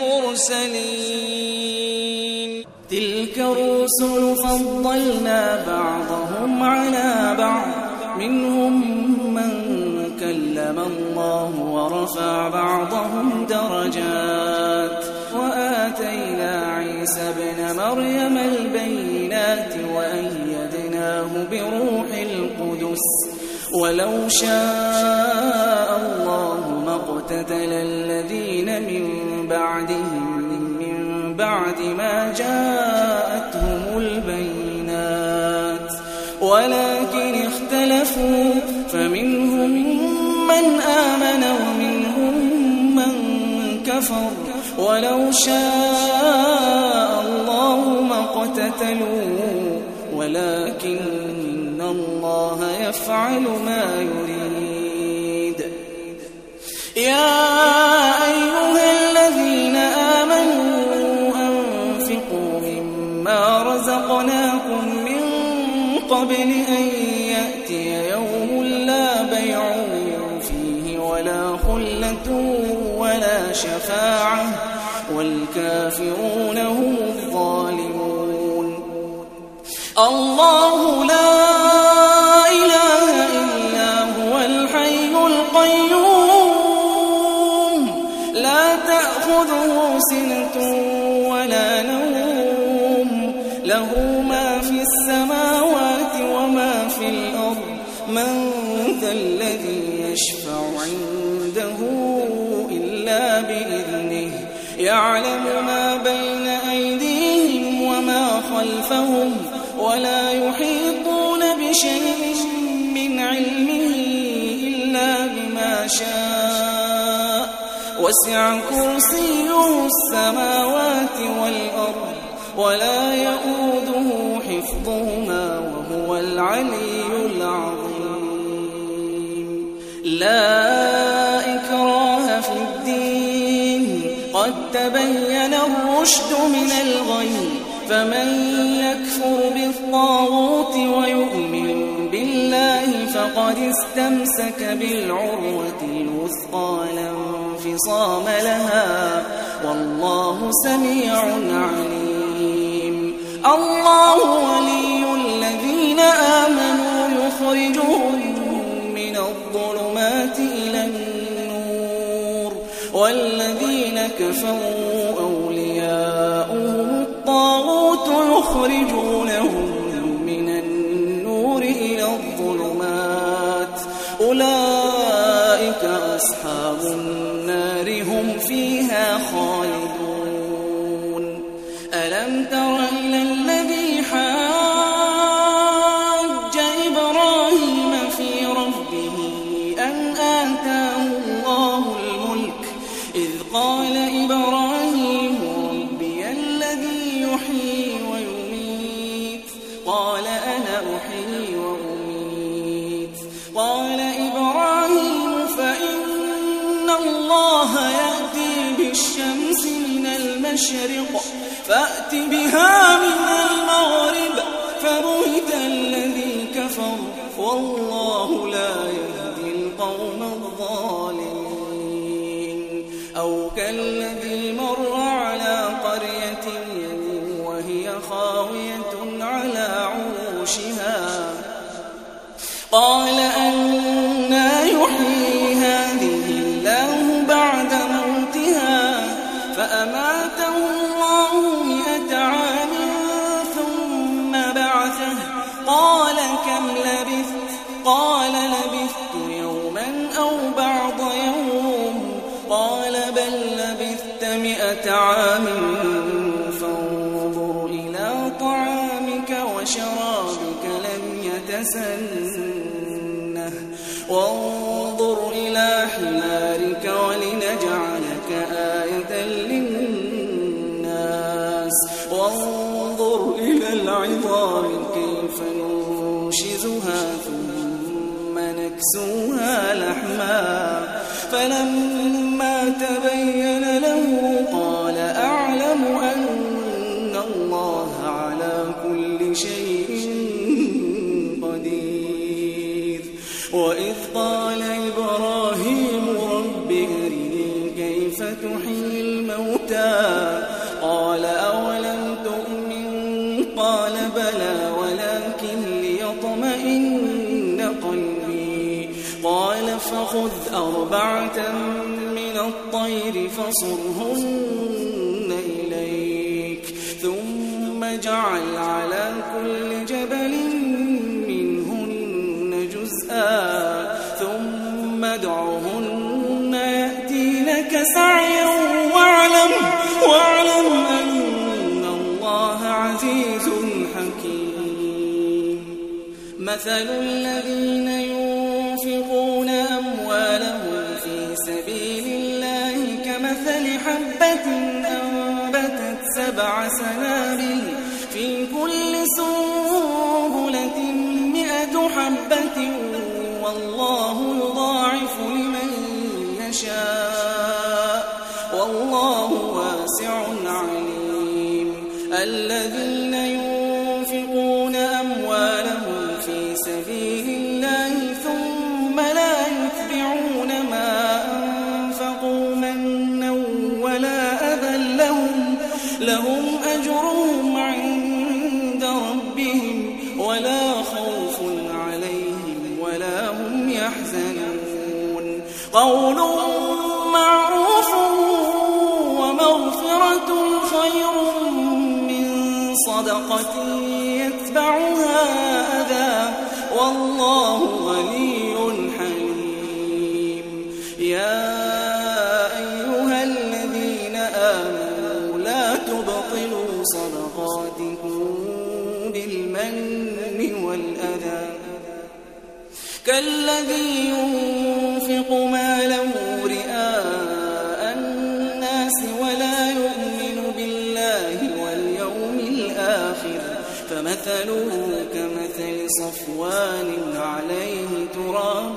المرسلين. تلك الرسل فضلنا بعضهم على بعض منهم من كلم الله ورفع بعضهم درجات وآتينا عيسى ابن مريم البينات وأيدناه بروح القدس ولو شاء الله ما اقتتل الذين من بعدهم من بعد ما جاءتهم البينات ولكن اختلفوا فمنهم من آمن ومنهم من كفر ولو شاء الله ما اقتتلوا ولكن الله يفعل ما يريد. يا أيها الذين آمنوا أنفقوا مما رزقناكم من قبل أن يأتي يوم لا بيع فيه ولا خلة ولا شفاعة والكافرون هم الظالمون. الله لا إله إلا هو الحي القيوم لا تأخذه سنة ولا نوم له ما في السماوات وما في الأرض من ذا الذي يشفع عنده إلا بإذنه يعلم ما بين أيديهم وما خلفهم ولا يحيطون بشيء من علمه إلا بما شاء وسع كرسيه السماوات والأرض ولا يؤوده حفظهما وهو العلي العظيم. لا إكراه في الدين قد تبين الرشد من الغي فمن يكفر بالطاغوت ويؤمن بالله فقد استمسك بالعروة الوثقى لا انفصام لها والله سميع عليم. الله ولي الذين آمنوا يخرجهم من الظلمات إلى النور والذين كفروا أولياؤهم الطاغوت يخرجونهم من النور إلى الظلمات أولئك أصحاب النار هم فيها خالدون. ألم تر إلى الذي حاج إبراهيم في ربه أن آتاه الله الملك إذ قال إبراهيم ربي الذي يحيي ويميت قال أنا أحيي وأميت قال إبراهيم فإن الله يأتي بالشمس من المشرق فأت بها من المغرب فبهت الذي كفر والله لا يهدي القوم الظالمين. أو كالذي مر على قرية وهي خاوية على عروشها قال أنى يحيي هذه الله بعد موتها فأماته الله 100 عام ثم بعثه قال كم لبثت قال لبثت يوما أو بعض يوم قال بل لبثت 100 عام فانظر إلى طعامك وشرابك لم يتسنه وانظر إلى حمارك ولنجعلك آية للناس وانظر إلى العظام كيف ننشزها ثم نكسوها لحما فلما تبين له قال أعلم أن الله على كل شيء قدير وإذ قال إبراهيم رب أرني كيف تحيي الموتى قال أولم تؤمن قال بلى ولكن ليطمئن قلبي قال فخذ 4 من الطير فصرهن إليك ثم اجعل على كل جبل منهن جزءا ثم ادعهن يأتينك سعيا واعلم أن الله عزيز حكيم مثل الذين ينفقون أموالهم في سبيل الله كمثل حبة أنبتت 7 سنابل في كل سنبلة 100 حبة والله يضاعف لمن يشاء والله واسع عليم الذين ينفقون أموالهم في سبيل الله ثم لا يتبعون ما أنفقوا منا ولا أذى لهم أجرهم عند ربهم ولا خوف عليهم ولا هم يحزنون قول معروف ومغفرة خير من صدقة يتبعها أذى والله غني حليم يا أيها الذين آمنوا لا تبطلوا صدقاتكم بالمن والأذى كالذي ينفق ماله رئاء الناس ولا يؤمن بالله واليوم الآخر فمثله كمثل صفوان عليه تراب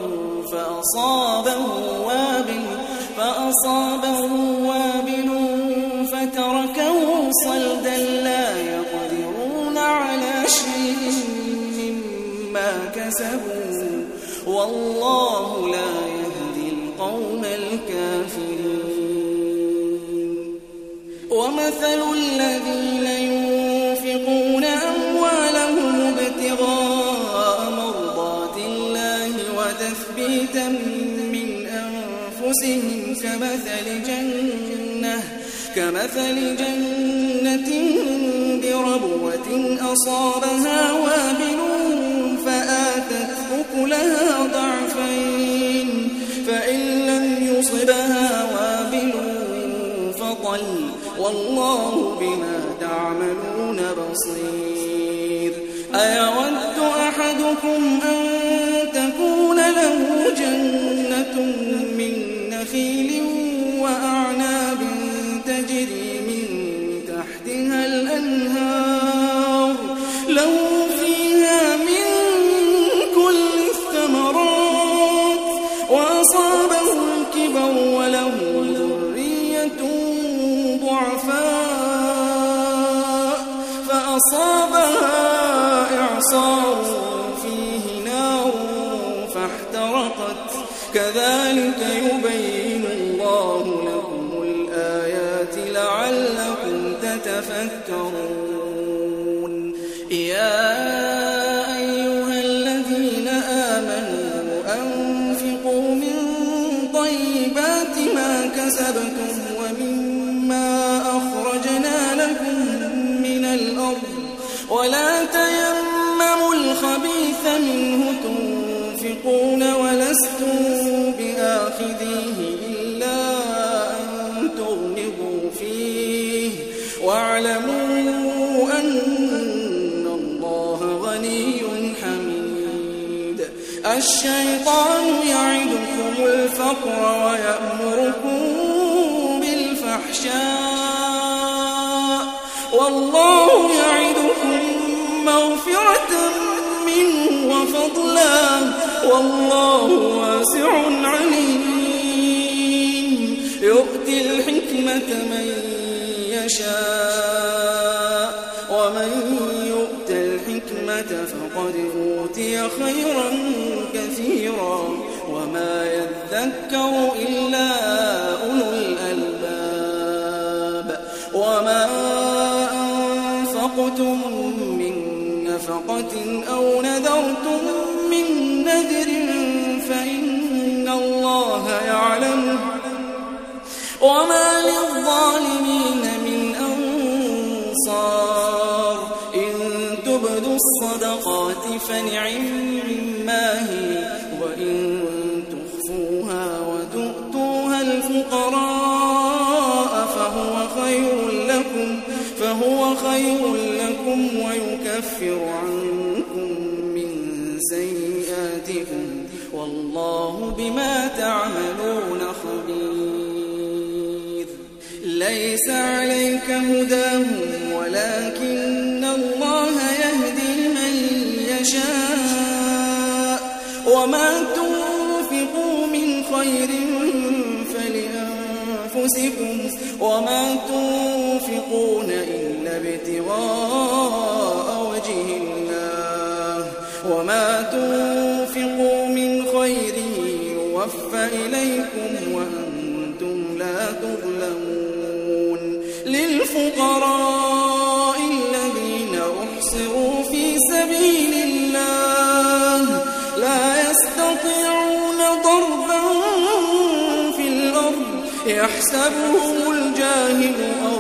فأصابه وابل فتركه صلدا لا يقدرون على شيء مما كسبوا والله لا يهدي القوم الكافرين ومثل الذين ينفقون أموالهم ابتغاء مرضات الله وتثبيتا من أنفسهم كمثل جنة بربوة أصابها وابل فآتت أكلها ضعفين فإن لم يصبها وابل فطل والله بما تعملون بصير أيود أحدكم أن تكون له جنة من نخيل وأعناب تجري من تحتها الأنهار له فيها من كل الثمرات وأصابه الكبر وله ذرية ضعفاء فأصابها إعصار فيه نار فاحترقت كذلك يبين الله لكم يتفكرون يا أيها الذين آمنوا أنفقوا من طيبات ما كسبتم ومما أخرجنا لكم من الأرض ولا تيمموا الخبيث منه تنفقون ولستم بآخذيه إلا أن تغمضوا فيه واعلموا أن الله غني حميد الشيطان يعدكم الفقر ويأمركم بالفحشاء والله يعدكم مغفرة منه وفضلا والله واسع عليم يؤتي الحكمة من يشاء ومن يؤت الحكمة فقد أوتي خيرا كثيرا وما يذكر إلا أولو الألباب وما أنفقتم من نفقة أو نذرتم من نذر فإن الله يعلمه وما للظالمين من أنصار إن تبدوا الصدقات فنعما هي وإن تخفوها وتؤتوها الفقراء فهو خير لكم ويكفر عنكم من سيئاتكم والله بما تعملون خبير ليس عليك هداهم ولكن الله يهدي من يشاء وما تنفقوا من خير فلأنفسكم وما تنفقون إلا ابتغاء وجه الله وما تنفقوا من خير يوفى إليكم وأنتم لا تظلمون للفقراء الذين أحصروا في سبيل الله لا يستطيعون ضربا في الأرض يحسبهم الجاهل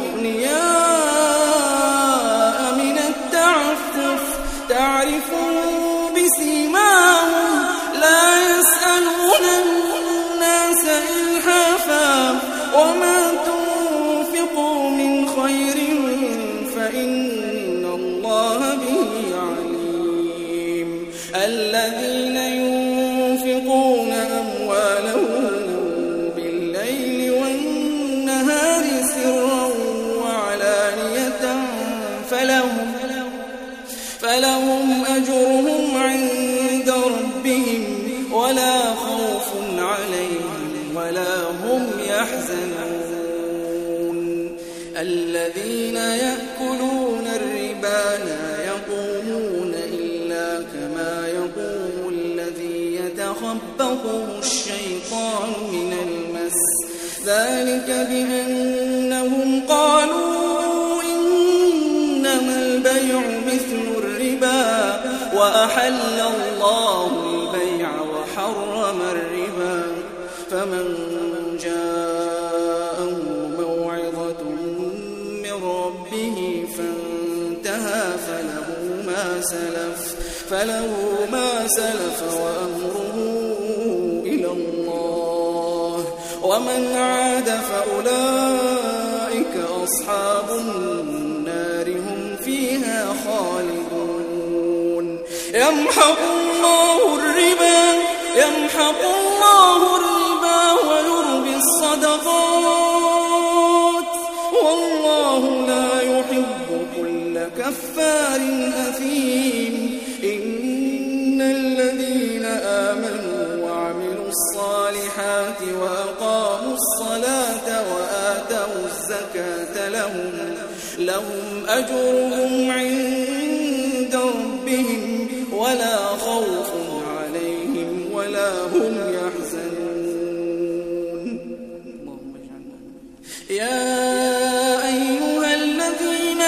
أغنياء من التعفف تعرفهم بسيماهم لا يسألون الناس إلحافا وما تنفقوا من خير فإن الله به عليم الذين ينفقون أموالهم بالليل والنهار سرا وعلانية فلهم أجرهم عند ربهم ولا خوف عليهم ولا هم يحزنون الذين يأكلون الربا لا يقومون إلا كما يقوم الذي يتخبطه الشيطان من المس ذلك بأنهم قالوا إنما البيع مثل الربا وأحل الله البيع وحرم الربا فمن جاءه موعظة من ربه فانتهى فله ما سلف وأمره إلى الله ومن عاد فأولئك أصحاب النار هم فيها خالدون يمحق الله الربا ويربي الصدقات والله لا يحب كل كفار أثيم إن الذين آمنوا وعملوا الصالحات وأقاموا الصلاة وآتوا الزكاة لهم أجرهم عند ربهم ولا خوف عليهم ولا هم يحزنون يا أيها الذين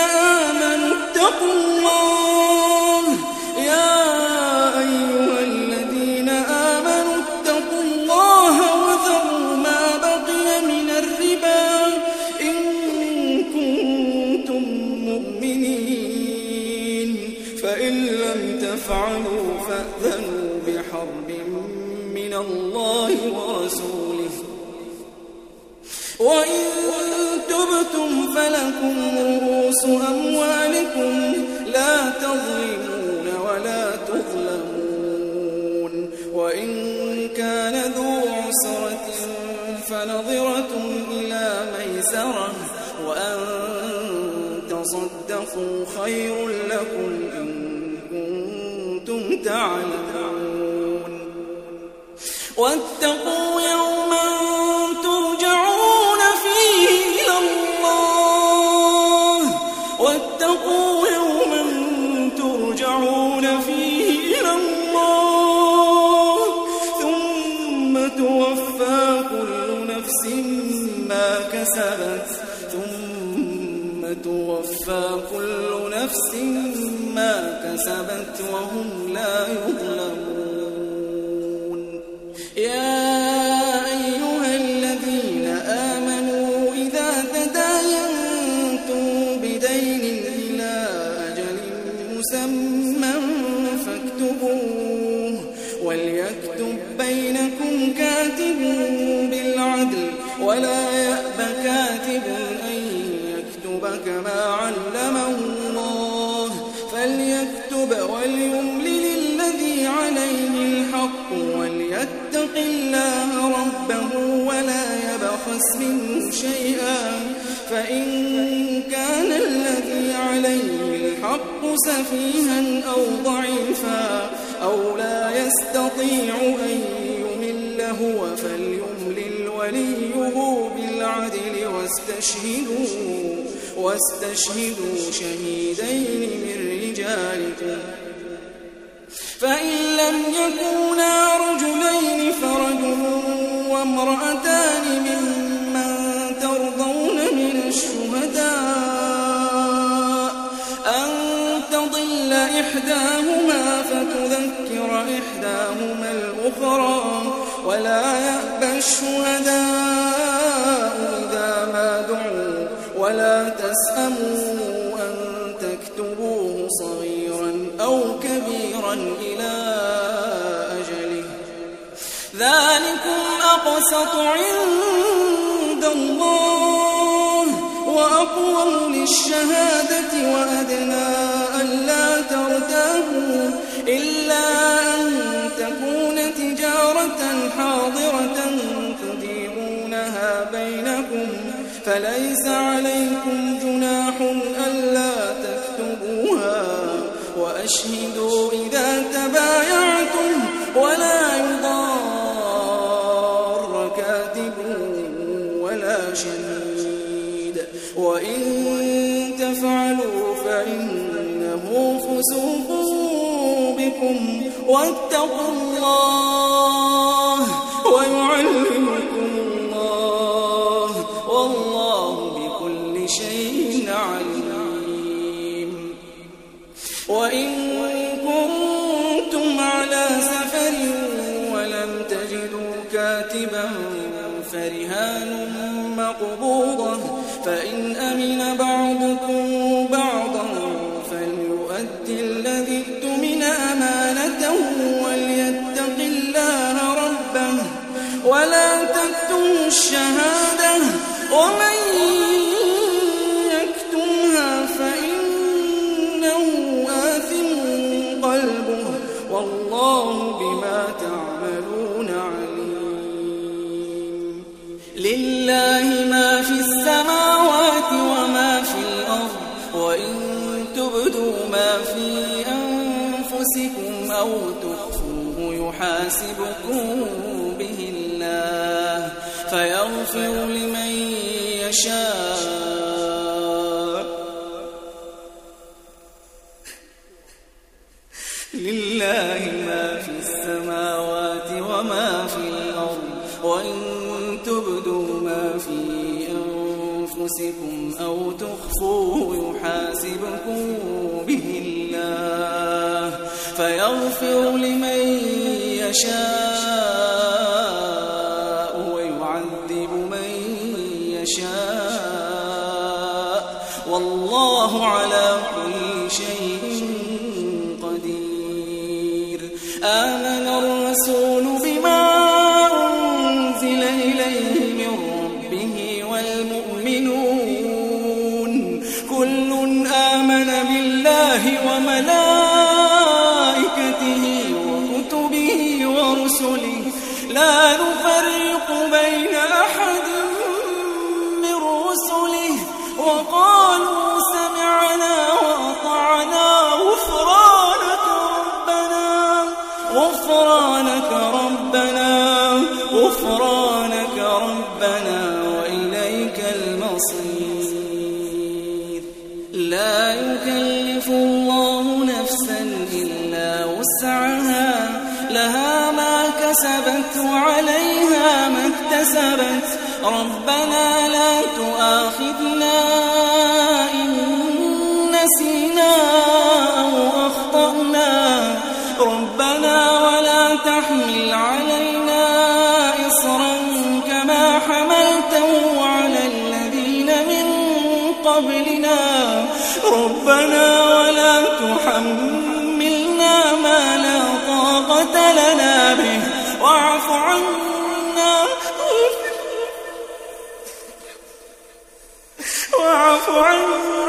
تفعلوا فأذنوا بحرب من الله ورسوله وإن تبتم فلكم رؤوس أموالكم لا تظلمون ولا تظلمون وإن كان ذو عسرة فنظرة إلى ميسرة وأن تصدقوا خير لكم إن كنتم تعلمون واتقوا يوما ترجعون فيه إلى الله واتقوا يوما ترجعون فيه إلى الله ثم توفى كل نفس ما كسبت وهم لا يظلمون يا أيها الذين آمنوا إذا تداينتم بدين إلى أجل مسمى فاكتبوه وليكتب بينكم كاتب بالعدل ولا يأب كاتب أن يكتب كما علمه الله فليكتب وليملل الذي عليه الحق وليتق الله ربه ولا يبخس منه شيئا فإن كان الذي عليه الحق سفيها أو ضعيفا أو لا يستطيع أن يمل هو فليملل وليه بالعدل واستشهدوا شهيدين من رجالكم فإن لم يكونا رجلين فرجل وامرأتان ممن ترضون من الشهداء أن تضل إحداهما فتذكر إحداهما الأخرى ولا يأبى الشهداء إذا ما دعوا ولا تسأموا أن تكتبوه صغيرا أو كبيرا إلى أجله ذلكم أقسط عند الله وأقوم للشهادة وأدنى ألا ترتابوا إلا أن تكون تجارة حاضرة تديرونها بينكم فليس عليكم جناح ألا تكتبوها وأشهدوا إذا تبايعتم ولا يضار كاتب ولا شهيد وإن تفعلوا فإنه فسوق بكم واتقوا الله ويعلمكم الله والله بكل شيء عليم وإن كنتم على سفر ولم تجدوا كاتبا فرهان مقبوضة فإن أمن بعضكم بعضا فليؤدي الذي اؤتمن أمانته وليتق الله ربه ولا تكتموا الشهادة ومن يكتمها فإنه آثم قلبه والله بما تعملون عليم لله ما في السماوات وما في الأرض وإن تبدوا ما في أنفسكم أو تخفوه يحاسبكم به الله فيغفر لمن يشاء لله ما في السماوات وما في الأرض وإن تبدوا ما في أنفسكم أو تخفوه يحاسبكم به الله فيغفر لمن يشاء ويعذب من يشاء والله على كل شيء قدير الرسول بما أنزل إليه من ربه والمؤمنون كل آمن بالله وملائكته وكتبه ورسله لا نفرق بين أحد من رسله وقالوا سمعنا وأطعنا غفرانك ربنا وإليك المصير لا يكلف الله نفسا إلا وسعها لها ما كسبت وعليها ما اكتسبت ربنا لا تؤاخذنا إن نسينا أو أخطأنا ربنا ولا تحمل علينا إصرا كما حملته على الذين من قبلنا ربنا ولا تحملنا ما لا طاقة لنا به واعف عنا